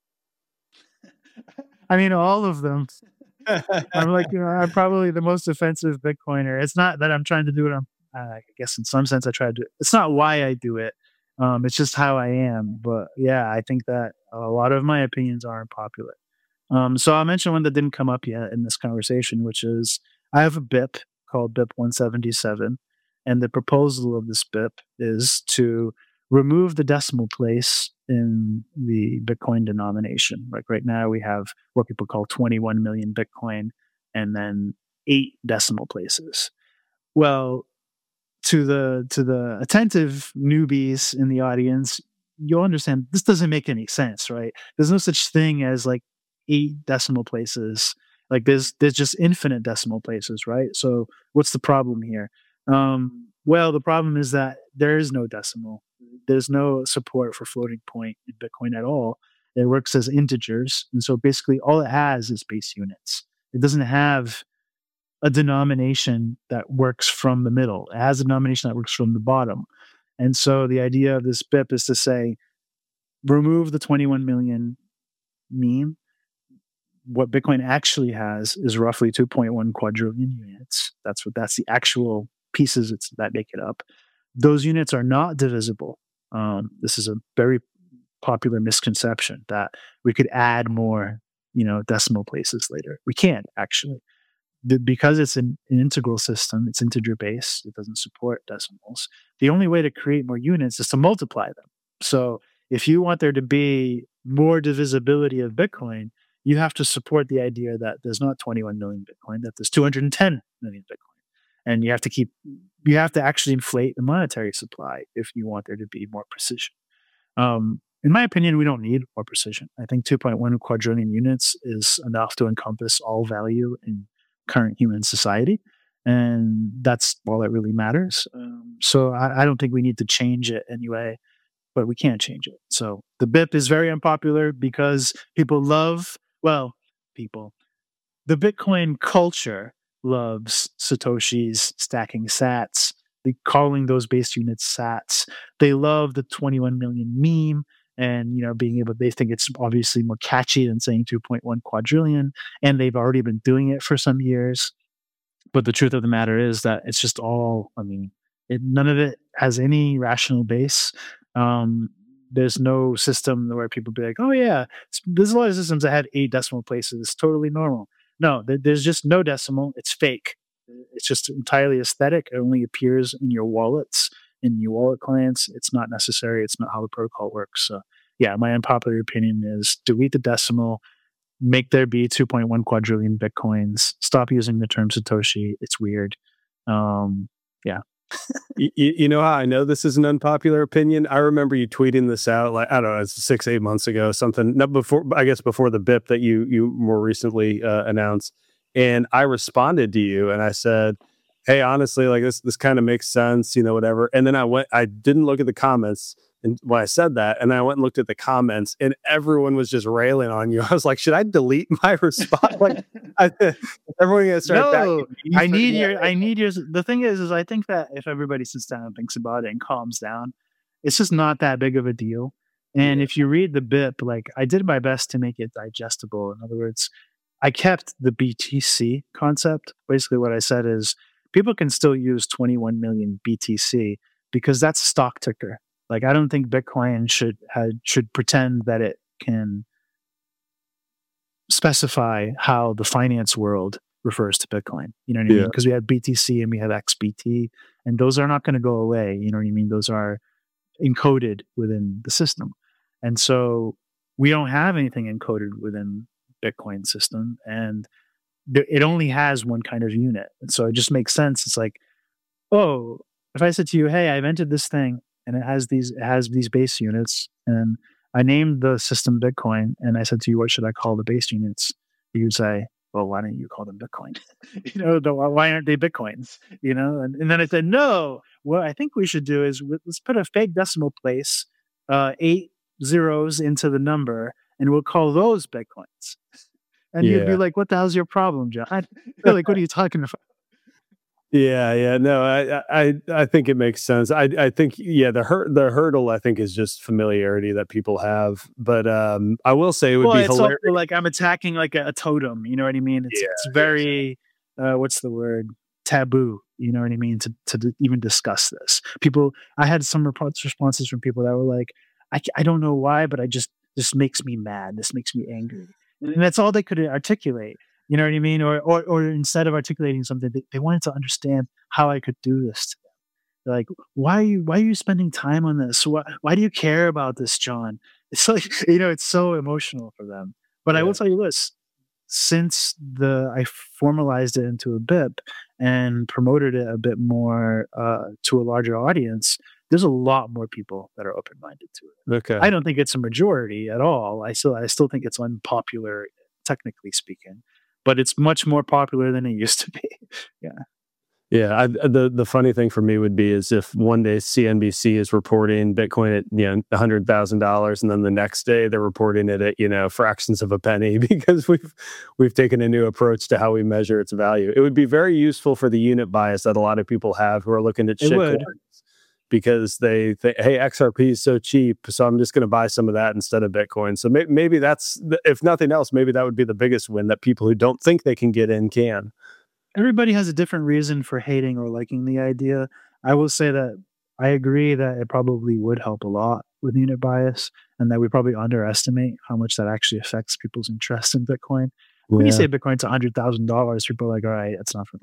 I mean, all of them. I'm probably the most offensive Bitcoiner. It's not that I'm trying to do it. I guess in some sense I try to do it. It's not why I do it. It's just how I am. But yeah, I think that a lot of my opinions are unpopular. So I'll mention one that didn't come up yet in this conversation, which is, I have a BIP called BIP 177, and the proposal of this BIP is to remove the decimal place in the Bitcoin denomination. Like right now, we have what people call 21 million Bitcoin, and then 8 decimal places. Well, to the attentive newbies in the audience, you'll understand this doesn't make any sense, right? There's no such thing as 8 decimal places. There's just infinite decimal places, right? So what's the problem here? Well, the problem is that there is no decimal. There's no support for floating point in Bitcoin at all. It works as integers. And so basically all it has is base units. It doesn't have a denomination that works from the middle. It has a denomination that works from the bottom. And so the idea of this BIP is to say, remove the 21 million meme. What Bitcoin actually has is roughly 2.1 quadrillion units. That's the actual pieces that make it up. Those units are not divisible. This is a very popular misconception that we could add more, decimal places later. We can't actually. Because it's an integral system, it's integer based, it doesn't support decimals. The only way to create more units is to multiply them. So if you want there to be more divisibility of Bitcoin, you have to support the idea that there's not 21 million Bitcoin, that there's 210 million Bitcoin. And you have to actually inflate the monetary supply if you want there to be more precision. In my opinion, we don't need more precision. I think 2.1 quadrillion units is enough to encompass all value in current human society, and that's all that really matters. So I don't think we need to change it anyway, but we can't change it. So the BIP is very unpopular because the Bitcoin culture loves Satoshis stacking sats, calling those base units sats. They love the 21 million meme, and they think it's obviously more catchy than saying 2.1 quadrillion, and they've already been doing it for some years. But the truth of the matter is that it's just all, none of it has any rational base. There's no system where people be like, oh yeah, there's a lot of systems that had 8 decimal places. It's totally normal. No, there's just no decimal. It's fake. It's just entirely aesthetic. It only appears in your wallets, in your wallet clients. It's not necessary. It's not how the protocol works. So yeah, my unpopular opinion is delete the decimal, make there be 2.1 quadrillion Bitcoins, stop using the term Satoshi. It's weird. Yeah. You know how I know this is an unpopular opinion? I remember you tweeting this out, I don't know, it's 6-8 months ago, something. Not before, I guess before the BIP that you more recently announced. And I responded to you and I said, hey, honestly, this kind of makes sense, whatever. And then I didn't look at the comments, And when I said that, and I went and looked at the comments, and everyone was just railing on you. I was like, should I delete my response? Like, everyone gonna start. No, I need your. The thing is I think that if everybody sits down and thinks about it and calms down, it's just not that big of a deal. And if you read the BIP, like I did my best to make it digestible. In other words, I kept the BTC concept. Basically, what I said is people can still use 21 million BTC because that's a stock ticker. Like I don't think Bitcoin should pretend that it can specify how the finance world refers to Bitcoin. You know what I mean? Because we have BTC and we have XBT, and those are not going to go away. You know what I mean? Those are encoded within the system. And so we don't have anything encoded within Bitcoin system, and it only has one kind of unit. And so it just makes sense. It's like, oh, if I said to you, hey, I've entered this thing and it has these base units, and I named the system Bitcoin, and I said to you, what should I call the base units? You'd say, well, why don't you call them Bitcoin? Why aren't they Bitcoins? And then I said, no, what I think we should do is let's put a fake decimal place, 8 zeros into the number, and we'll call those Bitcoins. And you'd be like, what the hell's your problem, John? Like, what are you talking about? Yeah. No, I think it makes sense. I think, the hurdle, I think, is just familiarity that people have. But I will say it would be hilarious. Also like I'm attacking like a totem. You know what I mean? It's very, what's the word? Taboo. You know what I mean? To even discuss this. I had some responses from people that were like, I don't know why, but this makes me mad. This makes me angry. And that's all they could articulate. You know what I mean? Or instead of articulating something, they wanted to understand how I could do this to them. They're like, why are you spending time on this? Why do you care about this, John? It's like, it's so emotional for them. But I will tell you this, since I formalized it into a BIP and promoted it a bit more to a larger audience, there's a lot more people that are open-minded to it. Okay. I don't think it's a majority at all. I still think it's unpopular, technically speaking, but it's much more popular than it used to be. Yeah. The funny thing for me would be is if one day CNBC is reporting Bitcoin at $100,000, and then the next day they're reporting it at fractions of a penny, because we've taken a new approach to how we measure its value. It would be very useful for the unit bias that a lot of people have who are looking at shitcoins, because they think, hey, XRP is so cheap, so I'm just going to buy some of that instead of Bitcoin. So maybe that's, if nothing else, maybe that would be the biggest win, that people who don't think they can get in can. Everybody has a different reason for hating or liking the idea. I will say that I agree that it probably would help a lot with unit bias, and that we probably underestimate how much that actually affects people's interest in Bitcoin. When you say Bitcoin's $100,000, people are like, all right, that's not for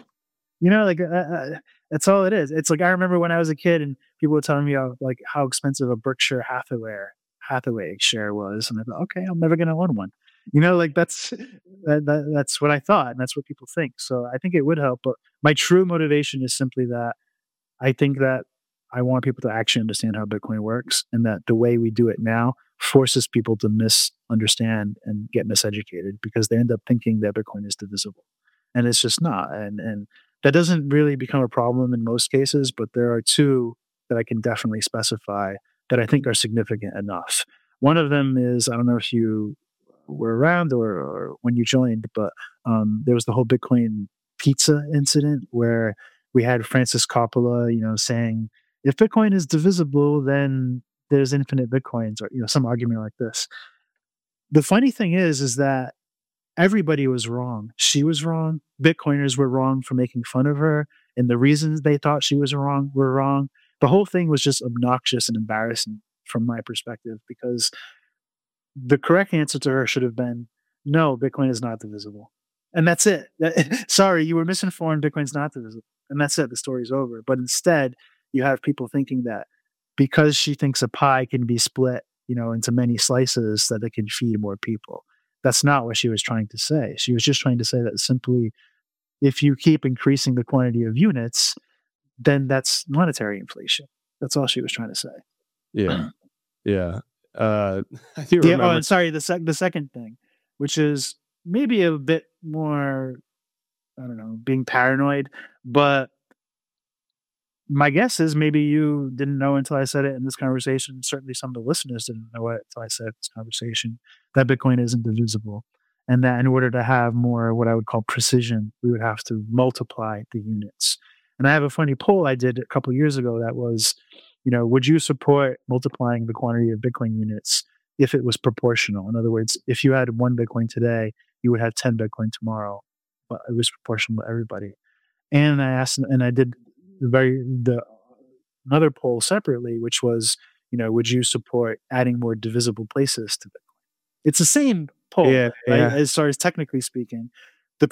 me. That's all it is. It's like, I remember when I was a kid and people were telling me how expensive a Berkshire Hathaway share was. And I thought, okay, I'm never going to own one. That's what I thought. And that's what people think. So I think it would help. But my true motivation is simply that I think that I want people to actually understand how Bitcoin works, and that the way we do it now forces people to misunderstand and get miseducated, because they end up thinking that Bitcoin is divisible. And it's just not. And that doesn't really become a problem in most cases, but there are two that I can definitely specify that I think are significant enough. One of them is, I don't know if you were around or when you joined, but there was the whole Bitcoin pizza incident where we had Francis Coppola, saying, if Bitcoin is divisible, then there's infinite Bitcoins, or some argument like this. The funny thing is that everybody was wrong. She was wrong. Bitcoiners were wrong for making fun of her, and the reasons they thought she was wrong were wrong. The whole thing was just obnoxious and embarrassing from my perspective, because the correct answer to her should have been, no, Bitcoin is not divisible. And that's it. Sorry, you were misinformed. Bitcoin's not divisible. And that's it. The story's over. But instead, you have people thinking that because she thinks a pie can be split, into many slices, that it can feed more people. That's not what she was trying to say. She was just trying to say that simply, if you keep increasing the quantity of units, then that's monetary inflation. That's all she was trying to say. Yeah. I do remember. Oh, and sorry, the second thing, which is maybe a bit more, I don't know, being paranoid, but my guess is maybe you didn't know until I said it in this conversation. Certainly some of the listeners didn't know it until I said it in this conversation, that Bitcoin isn't divisible. And that in order to have more what I would call precision, we would have to multiply the units. And I have a funny poll I did a couple of years ago that was, would you support multiplying the quantity of Bitcoin units if it was proportional? In other words, if you had 1 Bitcoin today, you would have 10 Bitcoin tomorrow, but it was proportional to everybody. And I asked, and I did another poll separately, which was, would you support adding more divisible places to Bitcoin? It's the same poll, right? As far as technically speaking, the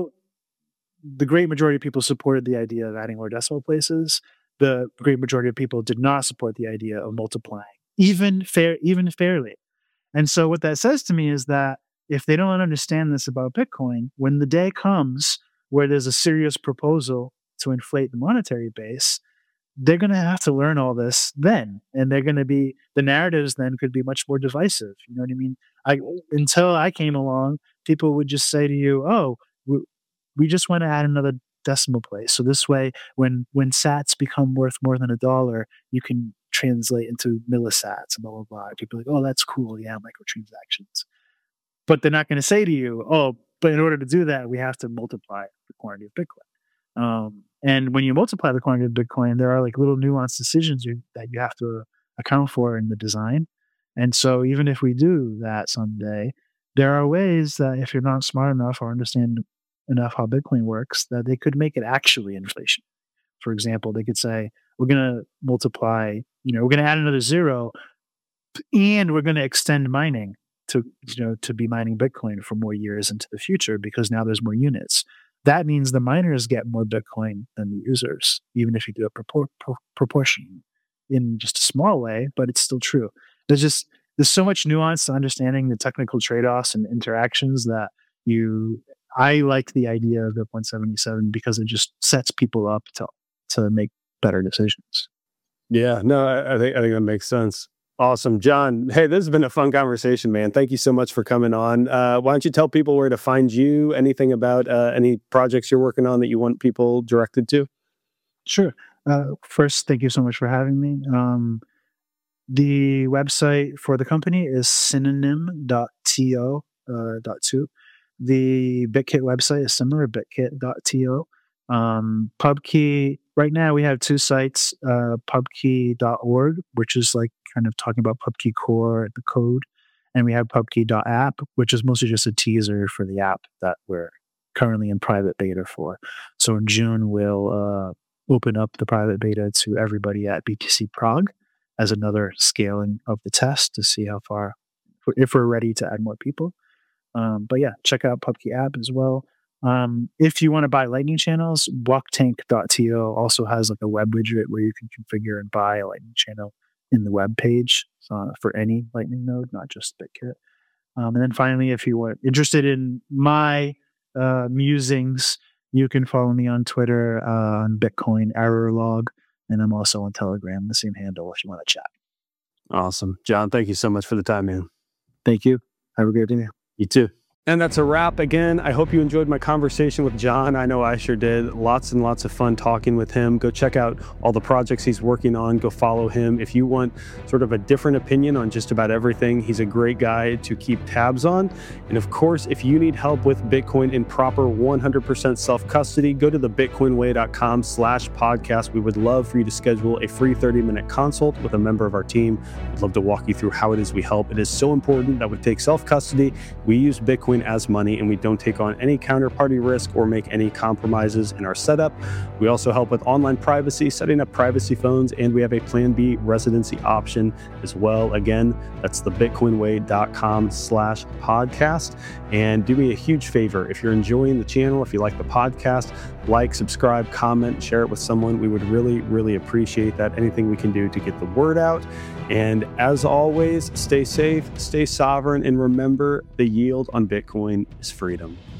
great majority of people supported the idea of adding more decimal places. The great majority of people did not support the idea of multiplying, even fairly. And so what that says to me is that if they don't understand this about Bitcoin, when the day comes where there's a serious proposal to inflate the monetary base, they're going to have to learn all this then. And the narratives then could be much more divisive. You know what I mean? Until I came along, people would just say to you, oh, we just want to add another decimal place. So this way, when sats become worth more than $1, you can translate into millisats and blah, blah, blah. People are like, oh, that's cool. Yeah, microtransactions. But they're not going to say to you, oh, but in order to do that, we have to multiply the quantity of Bitcoin. And when you multiply the quantity of Bitcoin, there are like little nuanced decisions that you have to account for in the design. And so even if we do that someday, there are ways that if you're not smart enough or understand enough how Bitcoin works, that they could make it actually inflation. For example, they could say, we're going to multiply, we're going to add another 0 and we're going to extend mining to be mining Bitcoin for more years into the future because now there's more units. That means the miners get more Bitcoin than the users, even if you do a proportion in just a small way, but it's still true. There's so much nuance to understanding the technical trade-offs and interactions that I like the idea of BIP 177 because it just sets people up to make better decisions. Yeah, no, I think that makes sense. Awesome. John, hey, this has been a fun conversation, man. Thank you so much for coming on. Why don't you tell people where to find you, anything about any projects you're working on that you want people directed to? Sure. First, thank you so much for having me. The website for the company is synonym.to. The BitKit website is similar, bitkit.to. PubKey, right now we have 2 sites, pubkey.org, which is like kind of talking about PubKey core, the code, and we have pubkey.app, which is mostly just a teaser for the app that we're currently in private beta for. So in June, we'll open up the private beta to everybody at BTC Prague as another scaling of the test to see how far, if we're ready to add more people. But yeah, check out PubKey app as well. If you want to buy Lightning channels, blocktank.to also has like a web widget where you can configure and buy a Lightning channel in the web page for any Lightning node, not just BitKit. And then finally, if you are interested in my musings, you can follow me on Twitter on Bitcoin Error Log, and I'm also on Telegram, the same handle if you want to chat. Awesome. John, thank you so much for the time, man. Thank you. Have a great day. You too. And that's a wrap. Again, I hope you enjoyed my conversation with John. I know I sure did. Lots and lots of fun talking with him. Go check out all the projects he's working on. Go follow him. If you want sort of a different opinion on just about everything, he's a great guy to keep tabs on. And of course, if you need help with Bitcoin in proper 100% self-custody, go to thebitcoinway.com/podcast. We would love for you to schedule a free 30-minute consult with a member of our team. We'd love to walk you through how it is we help. It is so important that we take self-custody. We use Bitcoin as money, and we don't take on any counterparty risk or make any compromises in our setup. We also help with online privacy, setting up privacy phones, and we have a Plan B residency option as well. Again, that's thebitcoinway.com/podcast. And do me a huge favor, if you're enjoying the channel, if you like the podcast, like, subscribe, comment, share it with someone. We would really, really appreciate that. Anything we can do to get the word out. And as always, stay safe, stay sovereign, and remember, the yield on Bitcoin is freedom.